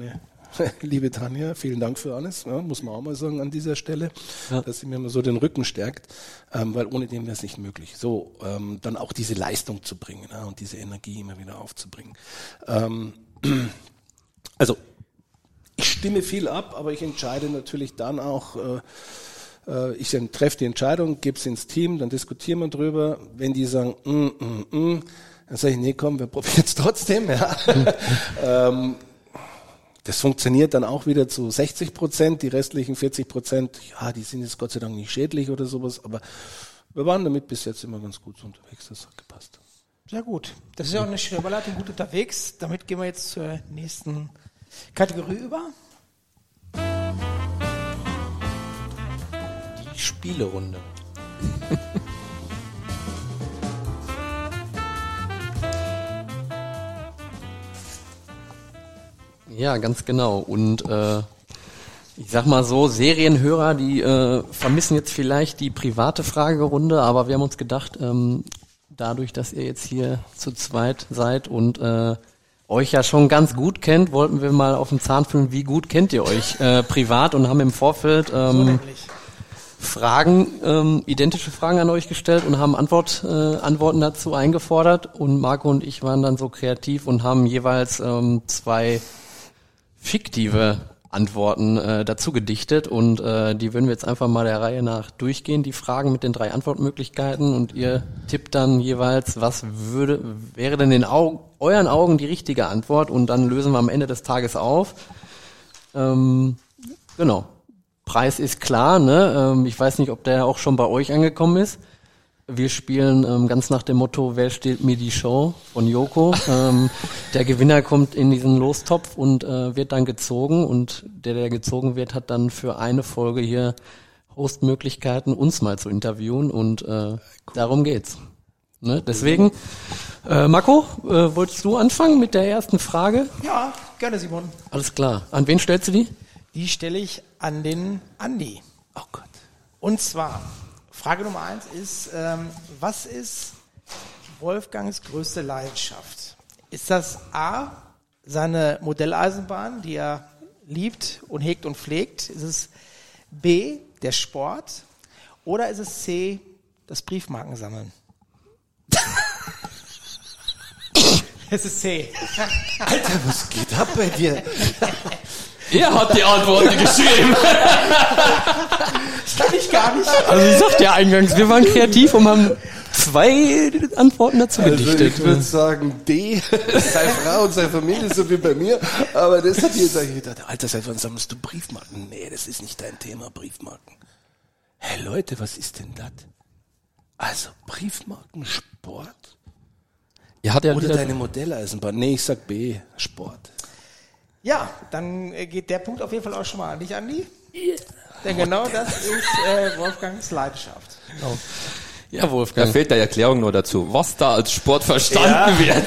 liebe Tanja, vielen Dank für alles, ja, muss man auch mal sagen an dieser Stelle, ja. dass sie mir mal so den Rücken stärkt, ähm, weil ohne dem wäre es nicht möglich. So, ähm, dann auch diese Leistung zu bringen, ja, und diese Energie immer wieder aufzubringen. Ähm, also, ich stimme viel ab, aber ich entscheide natürlich dann auch, äh, ich treffe die Entscheidung, gebe es ins Team, dann diskutieren wir drüber. Wenn die sagen, mm, mm, mm, dann sage ich, nee, komm, wir probieren es trotzdem. Ja. ähm, das funktioniert dann auch wieder zu sechzig Prozent, die restlichen vierzig Prozent, ja, die sind jetzt Gott sei Dank nicht schädlich oder sowas, aber wir waren damit bis jetzt immer ganz gut unterwegs, das hat gepasst. Sehr gut. Das ist ja auch eine schöne Überleitung, gut unterwegs. Damit gehen wir jetzt zur nächsten Kategorie über. Die Spielerunde. Ja, ganz genau. Und äh, ich sag mal so, Serienhörer, die äh, vermissen jetzt vielleicht die private Fragerunde, aber wir haben uns gedacht, ähm, dadurch, dass ihr jetzt hier zu zweit seid und äh, euch ja schon ganz gut kennt, wollten wir mal auf den Zahn fühlen, wie gut kennt ihr euch äh, privat, und haben im Vorfeld ähm, Fragen, ähm, identische Fragen an euch gestellt und haben Antwort, äh, Antworten dazu eingefordert, und Marco und ich waren dann so kreativ und haben jeweils ähm, zwei fiktive Antworten äh, dazu gedichtet, und äh, die würden wir jetzt einfach mal der Reihe nach durchgehen, die Fragen mit den drei Antwortmöglichkeiten, und ihr tippt dann jeweils, was würde wäre denn in Au- euren Augen die richtige Antwort, und dann lösen wir am Ende des Tages auf. Ähm, genau. Preis ist klar, ne? Ähm, ich weiß nicht, ob der auch schon bei euch angekommen ist. Wir spielen ähm, ganz nach dem Motto, wer steht mir die Show von Joko. ähm, der Gewinner kommt in diesen Lostopf und äh, wird dann gezogen, und der, der gezogen wird, hat dann für eine Folge hier Hostmöglichkeiten, uns mal zu interviewen, und äh, darum geht's. Ne? Deswegen, äh, Marco, äh, wolltest du anfangen mit der ersten Frage? Ja, gerne, Simon. Alles klar. An wen stellst du die? Die stelle ich an den Andi. Oh Gott. Und zwar, Frage Nummer eins ist, ähm, was ist Wolfgangs größte Leidenschaft? Ist das A, seine Modelleisenbahn, die er liebt und hegt und pflegt? Ist es B, der Sport? Oder ist es C, das Briefmarkensammeln? Es ist C. Alter, was geht ab bei dir? Er hat die Antworten geschrieben. Das kann ich gar nicht. Also ich sagte ja eingangs, wir waren kreativ und haben zwei Antworten dazu Also gedichtet. ich würde sagen D, seine Frau und seine Familie, so wie bei mir. Aber das hat jetzt eigentlich gedacht, Alter, seit wann sammelst du Briefmarken? Nee, das ist nicht dein Thema, Briefmarken. Hey Leute, was ist denn das? Also Briefmarken, Sport? Ihr hat ja Oder wieder deine Modelleisenbahn? Nee, ich sag B, Sport. Ja, dann äh, geht der Punkt auf jeden Fall auch schon mal an dich, Andi. Yeah. Denn genau das ist äh, Wolfgangs Leidenschaft. Genau. Ja, Da Wolfgang. fehlt da ja Erklärung nur dazu, was da als Sport verstanden wird.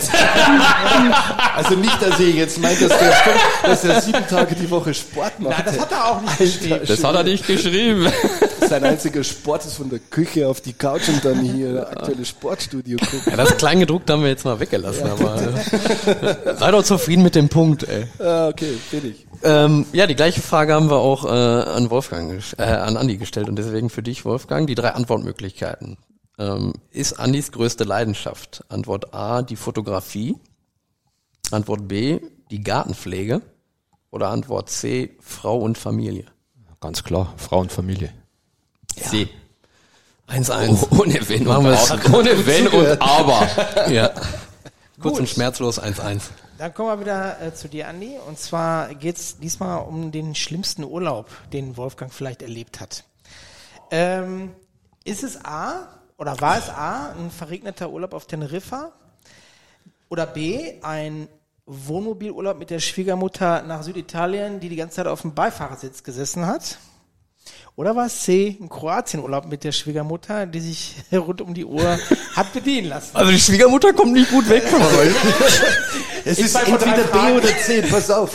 Also nicht, dass ich jetzt meint, dass der, dass er sieben Tage die Woche Sport macht. Nein, das hat er auch nicht geschrieben. Das hat er nicht geschrieben. Sein einziger Sport ist von der Küche auf die Couch und dann hier aktuelles Sportstudio gucken. Ja, das Kleingedruckte haben wir jetzt mal weggelassen, aber äh, sei doch zufrieden mit dem Punkt, ey. Ah, okay, bin ich. Ähm, ja, die gleiche Frage haben wir auch äh, an Wolfgang, ges- äh, an Andi gestellt, und deswegen für dich, Wolfgang, die drei Antwortmöglichkeiten. Ähm, ist Andis größte Leidenschaft? Antwort A, die Fotografie. Antwort B, die Gartenpflege. Oder Antwort C, Frau und Familie. Ganz klar, Frau und Familie. C. eins eins. Oh, ohne Wenn Machen und wir's. Aber. Ohne Wenn und Aber. Ja. Kurz Gut. und schmerzlos eins eins. Dann kommen wir wieder äh, zu dir, Andi. Und zwar geht's diesmal um den schlimmsten Urlaub, den Wolfgang vielleicht erlebt hat. Ähm, ist es A, oder war es A, ein verregneter Urlaub auf Teneriffa? Oder B, ein Wohnmobilurlaub mit der Schwiegermutter nach Süditalien, die die ganze Zeit auf dem Beifahrersitz gesessen hat? Oder war es C, ein Kroatienurlaub mit der Schwiegermutter, die sich rund um die Uhr hat bedienen lassen? Also die Schwiegermutter kommt nicht gut weg von euch. Es Ich ist sag mal drei entweder B Fragen. oder C, pass auf.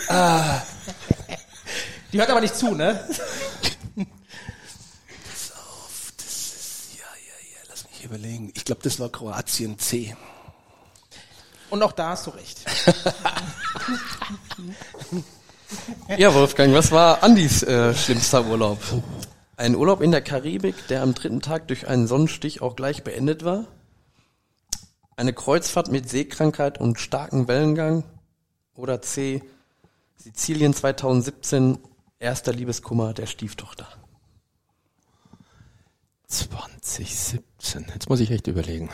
Die hört aber nicht zu, ne? Pass auf, das ist, ja, ja, ja, lass mich überlegen. Ich glaube, das war Kroatien C. Und auch da hast du recht. Ja, Wolfgang, was war Andis äh, schlimmster Urlaub? Ein Urlaub in der Karibik, der am dritten Tag durch einen Sonnenstich auch gleich beendet war? Eine Kreuzfahrt mit Seekrankheit und starkem Wellengang? Oder C, Sizilien zweitausendsiebzehn, erster Liebeskummer der Stieftochter? zwanzig siebzehn, jetzt muss ich echt überlegen.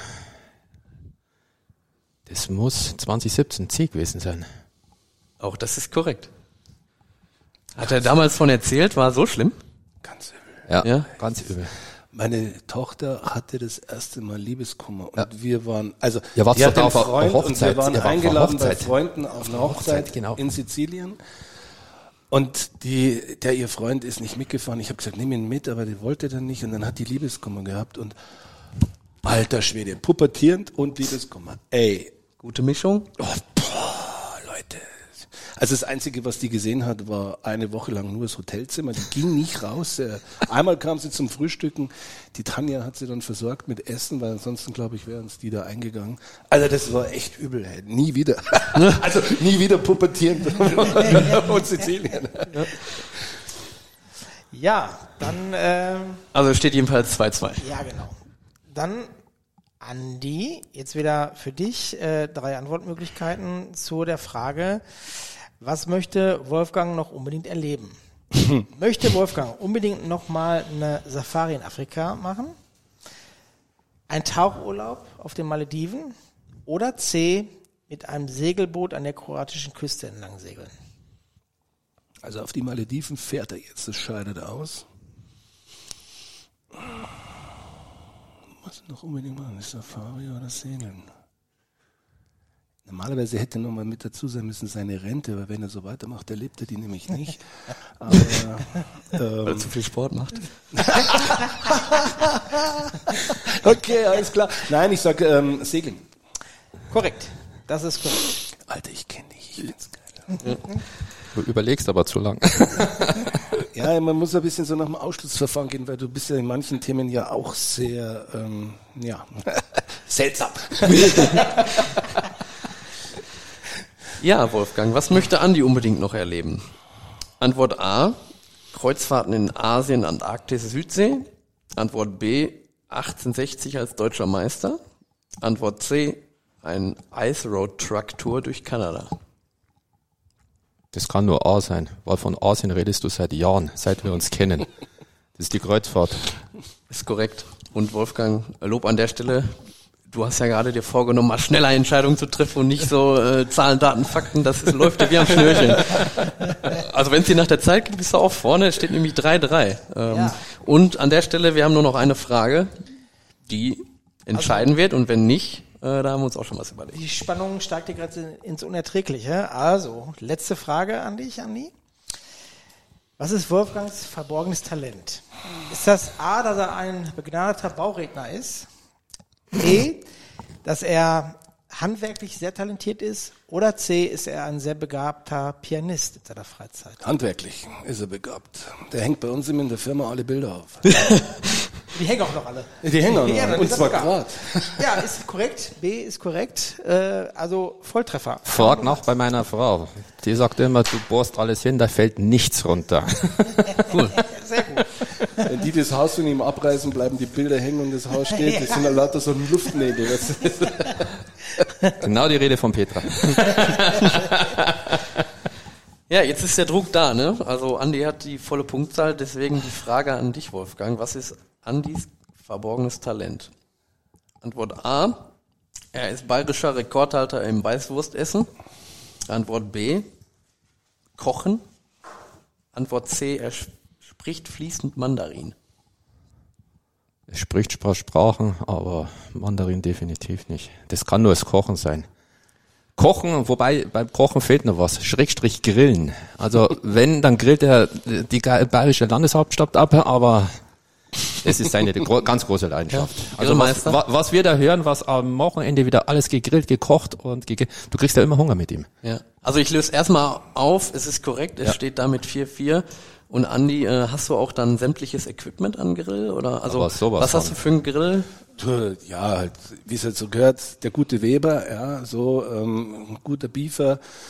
Das muss zwanzig siebzehn C gewesen sein. Auch das ist korrekt. Hat er damals von erzählt, war so schlimm? Ganz übel. Ja, Ja? ganz übel. Meine Tochter hatte das erste Mal Liebeskummer und Ja. wir waren, also Ihr wart die hat doch einen auf einer Freund und Hochzeit. wir waren Ihr wart auf einer eingeladen bei Hochzeit. Freunden auf eine Hochzeit, Hochzeit, genau. in Sizilien. Und die, der ihr Freund ist nicht mitgefahren. Ich habe gesagt, nimm ihn mit, aber die wollte dann nicht und dann hat die Liebeskummer gehabt und alter Schwede, pubertierend und Liebeskummer. Ey, Gute Mischung? oh, boah, Leute. Also das Einzige, was die gesehen hat, war eine Woche lang nur das Hotelzimmer. Die ging nicht raus. Äh, Einmal kam sie zum Frühstücken. Die Tanja hat sie dann versorgt mit Essen, weil ansonsten, glaube ich, wären uns die da eingegangen. Also das war echt übel. Hey. Nie wieder. Also nie wieder pubertierend und Sizilien. Ja, dann, ähm, Also es steht jedenfalls zwei zwei. ja genau. Dann, Andi, jetzt wieder für dich äh, drei Antwortmöglichkeiten zu der Frage, was möchte Wolfgang noch unbedingt erleben? Möchte Wolfgang unbedingt nochmal eine Safari in Afrika machen? Ein Tauchurlaub auf den Malediven? Oder C, mit einem Segelboot an der kroatischen Küste entlang segeln? Also auf die Malediven fährt er jetzt. Das scheidet aus. Was noch unbedingt machen? Ist Safari oder Segeln? Normalerweise hätte er noch mal mit dazu sein müssen seine Rente, weil wenn er so weitermacht, der lebt er die nämlich nicht. Aber Weil er ähm, zu viel Sport macht. okay, alles klar. Nein, ich sag ähm, Segeln. Korrekt, das ist korrekt. Alter, ich kenne dich. Ich find's geil. Du überlegst aber zu lang. Ja, man muss ein bisschen so nach dem Ausschlussverfahren gehen, weil du bist ja in manchen Themen ja auch sehr, ähm, ja, seltsam. Ja, Wolfgang, was möchte Andi unbedingt noch erleben? Antwort A, Kreuzfahrten in Asien, Antarktis, Südsee. Antwort B, achtzehnhundertsechzig als deutscher Meister. Antwort C, ein Ice Road Truck Tour durch Kanada. Das kann nur A sein, weil von Asien redest du seit Jahren, seit wir uns kennen. Das ist die Kreuzfahrt. Ist korrekt. Und Wolfgang, Lob an der Stelle. Du hast ja gerade dir vorgenommen, mal schneller Entscheidungen zu treffen und nicht so äh, Zahlen, Daten, Fakten. Das ist, läuft dir wie am Schnürchen. Also wenn es dir nach der Zeit geht, bist du auch vorne. Es steht nämlich drei drei. Ähm, Ja. Und an der Stelle, wir haben nur noch eine Frage, die entscheiden wird. Und wenn nicht, äh, da haben wir uns auch schon was überlegt. Die Spannung steigt hier gerade ins Unerträgliche. Also, letzte Frage an dich, Andi. Was ist Wolfgangs verborgenes Talent? Ist das A, dass er ein begnadeter Bauredner ist? B, dass er handwerklich sehr talentiert ist? Oder C, ist er ein sehr begabter Pianist in seiner Freizeit? Handwerklich ist er begabt. Der hängt bei uns immer in der Firma alle Bilder auf. Die hängen auch noch alle. Die hängen auch noch, Ja, dann und ist das zwar sogar. gerade. Ja, ist korrekt. B ist korrekt. Äh, also Volltreffer. Frag nach bei meiner Frau. Die sagt immer, du bohrst alles hin, da fällt nichts runter. Cool. Sehr gut. Wenn die das Haus von ihm abreißen, bleiben die Bilder hängen und das Haus steht. Das sind dann lauter so Luftnägel. Das ist Genau die Rede von Petra. Ja, jetzt ist der Druck da, ne? Also Andi hat die volle Punktzahl, deswegen die Frage an dich, Wolfgang. Was ist Andis verborgenes Talent? Antwort A, er ist bayerischer Rekordhalter im Weißwurstessen. Antwort B, Kochen. Antwort C, er sch- spricht fließend Mandarin. Er spricht Spra- Sprachen, aber Mandarin definitiv nicht. Das kann nur das Kochen sein. Kochen, wobei beim Kochen fehlt noch was. Schrägstrich grillen. Also wenn, dann grillt er die ge- bayerische Landeshauptstadt ab, aber es ist seine gro- ganz große Leidenschaft. Also was, Grillmeister. wa- was wir da hören, was am Wochenende wieder alles gegrillt, gekocht und gege- du kriegst ja immer Hunger mit ihm. Ja. Also ich löse erstmal auf, es ist korrekt, es Ja. steht damit vier vier. Und Andi, äh, hast du auch dann sämtliches Equipment an Grill? Oder also Aber sowas was hast von. du für einen Grill? Du, ja, halt, wie es halt so gehört, der gute Weber, ja, so ähm, ein guter Biefer,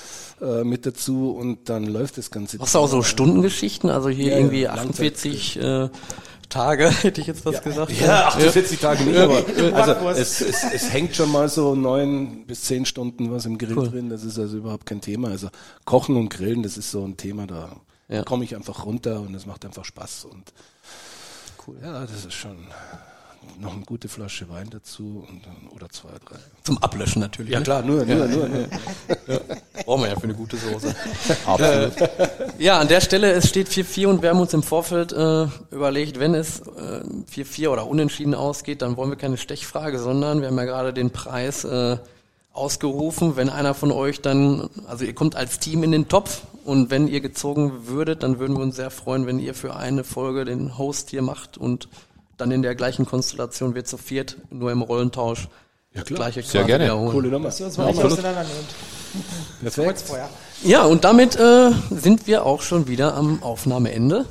äh, mit dazu und dann läuft das Ganze. Hast du auch so Stundengeschichten? Also hier Ja, irgendwie ja, achtundvierzig äh, Tage, hätte ich jetzt was gesagt. Ja, achtundvierzig Tage nicht, aber also Bratwurst. es, es, es hängt schon mal so neun bis zehn Stunden was im Grill Cool. drin. Das ist also überhaupt kein Thema. Also Kochen und Grillen, das ist so ein Thema, da Ja. komme ich einfach runter und es macht einfach Spaß. Und cool. Ja, das ist schon noch eine gute Flasche Wein dazu und, oder zwei, drei. Zum Ablöschen natürlich. Ja ne? klar, nur, nur, nur, nur. Brauchen wir ja für eine gute Soße. Absolut. Ja, an der Stelle, es steht vier vier und wir haben uns im Vorfeld äh, überlegt, wenn es äh, vier vier oder unentschieden ausgeht, dann wollen wir keine Stechfrage, sondern wir haben ja gerade den Preis äh, ausgerufen. Wenn einer von euch dann, also ihr kommt als Team in den Topf und wenn ihr gezogen würdet, dann würden wir uns sehr freuen, wenn ihr für eine Folge den Host hier macht und dann in der gleichen Konstellation wir zu viert, nur im Rollentausch, Ja, das klar. gleiche Sehr quasi gerne. wiederholen. Coole Nummer. Dass ihr uns mal nicht auseinandernehmt. Perfekt. Kreuzfeuer. Ja, und damit äh, sind wir auch schon wieder am Aufnahmeende.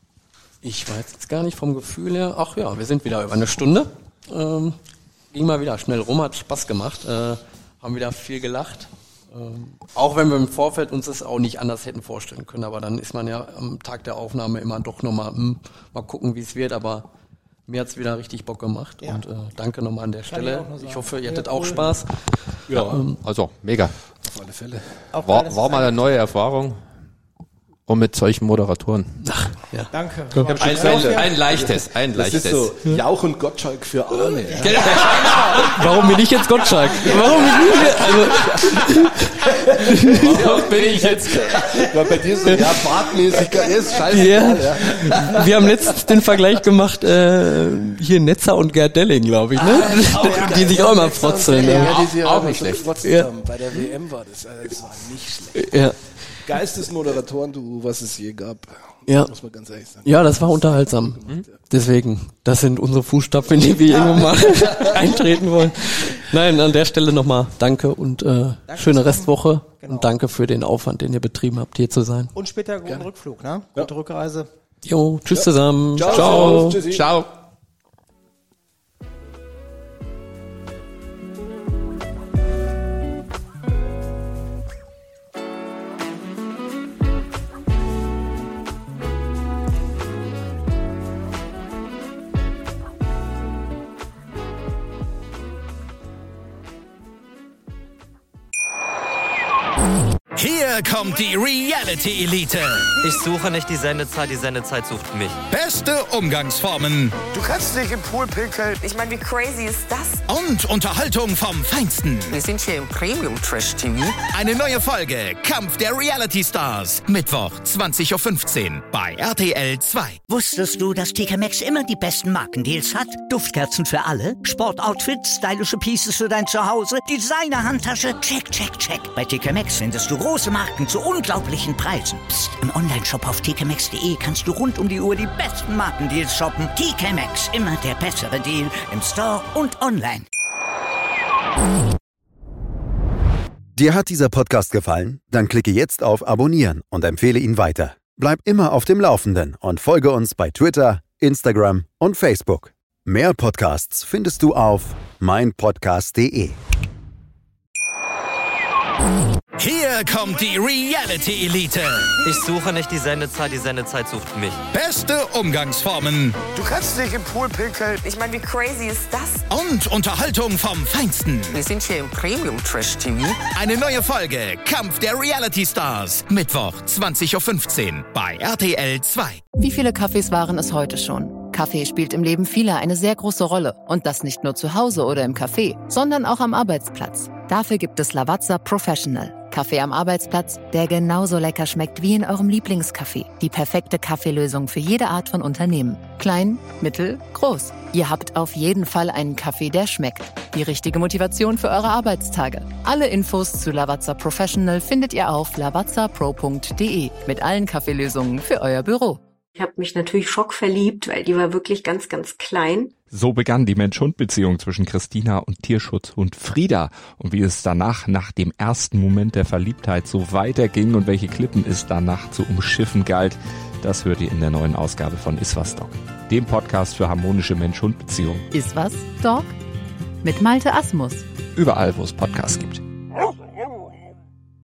Ich weiß jetzt gar nicht vom Gefühl her. Ach ja, wir sind wieder über eine Stunde. Ähm, ging mal wieder schnell rum, hat Spaß gemacht. Äh, haben wieder viel gelacht. Ähm, auch wenn wir im Vorfeld uns das auch nicht anders hätten vorstellen können. Aber dann ist man ja am Tag der Aufnahme immer doch nochmal, hm, mal gucken, wie es wird. Aber mir hat's wieder richtig Bock gemacht. Ja. Und äh, danke nochmal an der ich Stelle. auch nur sagen. Ich hoffe, ihr Ja, hattet cool. auch Spaß. Ja, Also, mega. auf alle Fälle. Auch geil, War, dass war es mal eine neue Erfahrung. Und mit solchen Moderatoren. Ja. Danke. Ein, ein, ein leichtes, ein Das leichtes. ist so Jauch und Gottschalk für Arme. Ja. Warum bin ich jetzt Gottschalk? Warum bin ich jetzt? Also, Warum bin ich jetzt? Weil bei dir so, ja, Bartmäßigkeit ist scheiße. Ja. Wir haben letztens den Vergleich gemacht, äh, hier Netzer und Gerd Delling, glaube ich, ne? Die sich auch immer frotzeln. Ja, Ne? die sie Auch auch nicht schlecht. schlecht. Ja. Bei der W M war das, äh, das war nicht schlecht. Ja. Geilstes Moderatoren-Duo, was es je gab. Ja. Muss man ganz ehrlich sagen. Ja, das war unterhaltsam. Deswegen, das sind unsere Fußstapfen, in die wir irgendwann mal eintreten wollen. Nein, an der Stelle nochmal danke und äh, schöne Restwoche Genau. und danke für den Aufwand, den ihr betrieben habt, hier zu sein. Und später guten Rückflug, ne? Gute Rückreise. Jo, tschüss zusammen. Ciao. Ciao. Tschüssi. Ciao. Hier kommt die Reality Elite. Ich suche nicht die Sendezeit, die Sendezeit sucht mich. Beste Umgangsformen Du kannst nicht im Pool pinkeln. Ich meine, wie crazy ist das? und Unterhaltung vom Feinsten. Wir sind hier im Premium Trash T V. Eine neue Folge Kampf der Reality Stars. Mittwoch zwanzig Uhr fünfzehn bei R T L zwei. Wusstest du, dass T K Maxx immer die besten Markendeals hat? Duftkerzen für alle, Sportoutfits, stylische Pieces für dein Zuhause, Designer-Handtasche, check, check, check. Bei T K Maxx findest du große Marken zu unglaublichen Preisen. Psst. im Onlineshop auf t k maxx punkt d e kannst du rund um die Uhr die besten Markendeals shoppen. T K Maxx, immer der bessere Deal im Store und online. Dir hat dieser Podcast gefallen? Dann klicke jetzt auf Abonnieren und empfehle ihn weiter. Bleib immer auf dem Laufenden und folge uns bei Twitter, Instagram und Facebook. Mehr Podcasts findest du auf mein podcast punkt d e. Hier kommt die Reality Elite. Ich suche nicht die Sendezeit, die Sendezeit sucht mich. Beste Umgangsformen Du kannst nicht im Pool pinkeln. Ich meine, wie crazy ist das? und Unterhaltung vom Feinsten. Wir sind hier im Premium Trash T V. Eine neue Folge Kampf der Reality Stars. Mittwoch zwanzig Uhr fünfzehn bei R T L zwei. Wie viele Kaffees waren es heute schon? Kaffee spielt im Leben vieler eine sehr große Rolle. Und das nicht nur zu Hause oder im Café, sondern auch am Arbeitsplatz. Dafür gibt es Lavazza Professional. Kaffee am Arbeitsplatz, der genauso lecker schmeckt wie in eurem Lieblingscafé. Die perfekte Kaffeelösung für jede Art von Unternehmen. Klein, mittel, groß. Ihr habt auf jeden Fall einen Kaffee, der schmeckt. Die richtige Motivation für eure Arbeitstage. Alle Infos zu Lavazza Professional findet ihr auf lavazza pro punkt d e mit allen Kaffeelösungen für euer Büro. Ich habe mich natürlich schockverliebt, weil die war wirklich ganz, ganz klein. So begann die Mensch-Hund-Beziehung zwischen Christina und Tierschutzhund Frieda. Und wie es danach, nach dem ersten Moment der Verliebtheit, so weiterging und welche Klippen es danach zu umschiffen galt, das hört ihr in der neuen Ausgabe von Iswas Dog, dem Podcast für harmonische Mensch-Hund-Beziehungen. Iswas Dog? Mit Malte Asmus. Überall, wo es Podcasts gibt.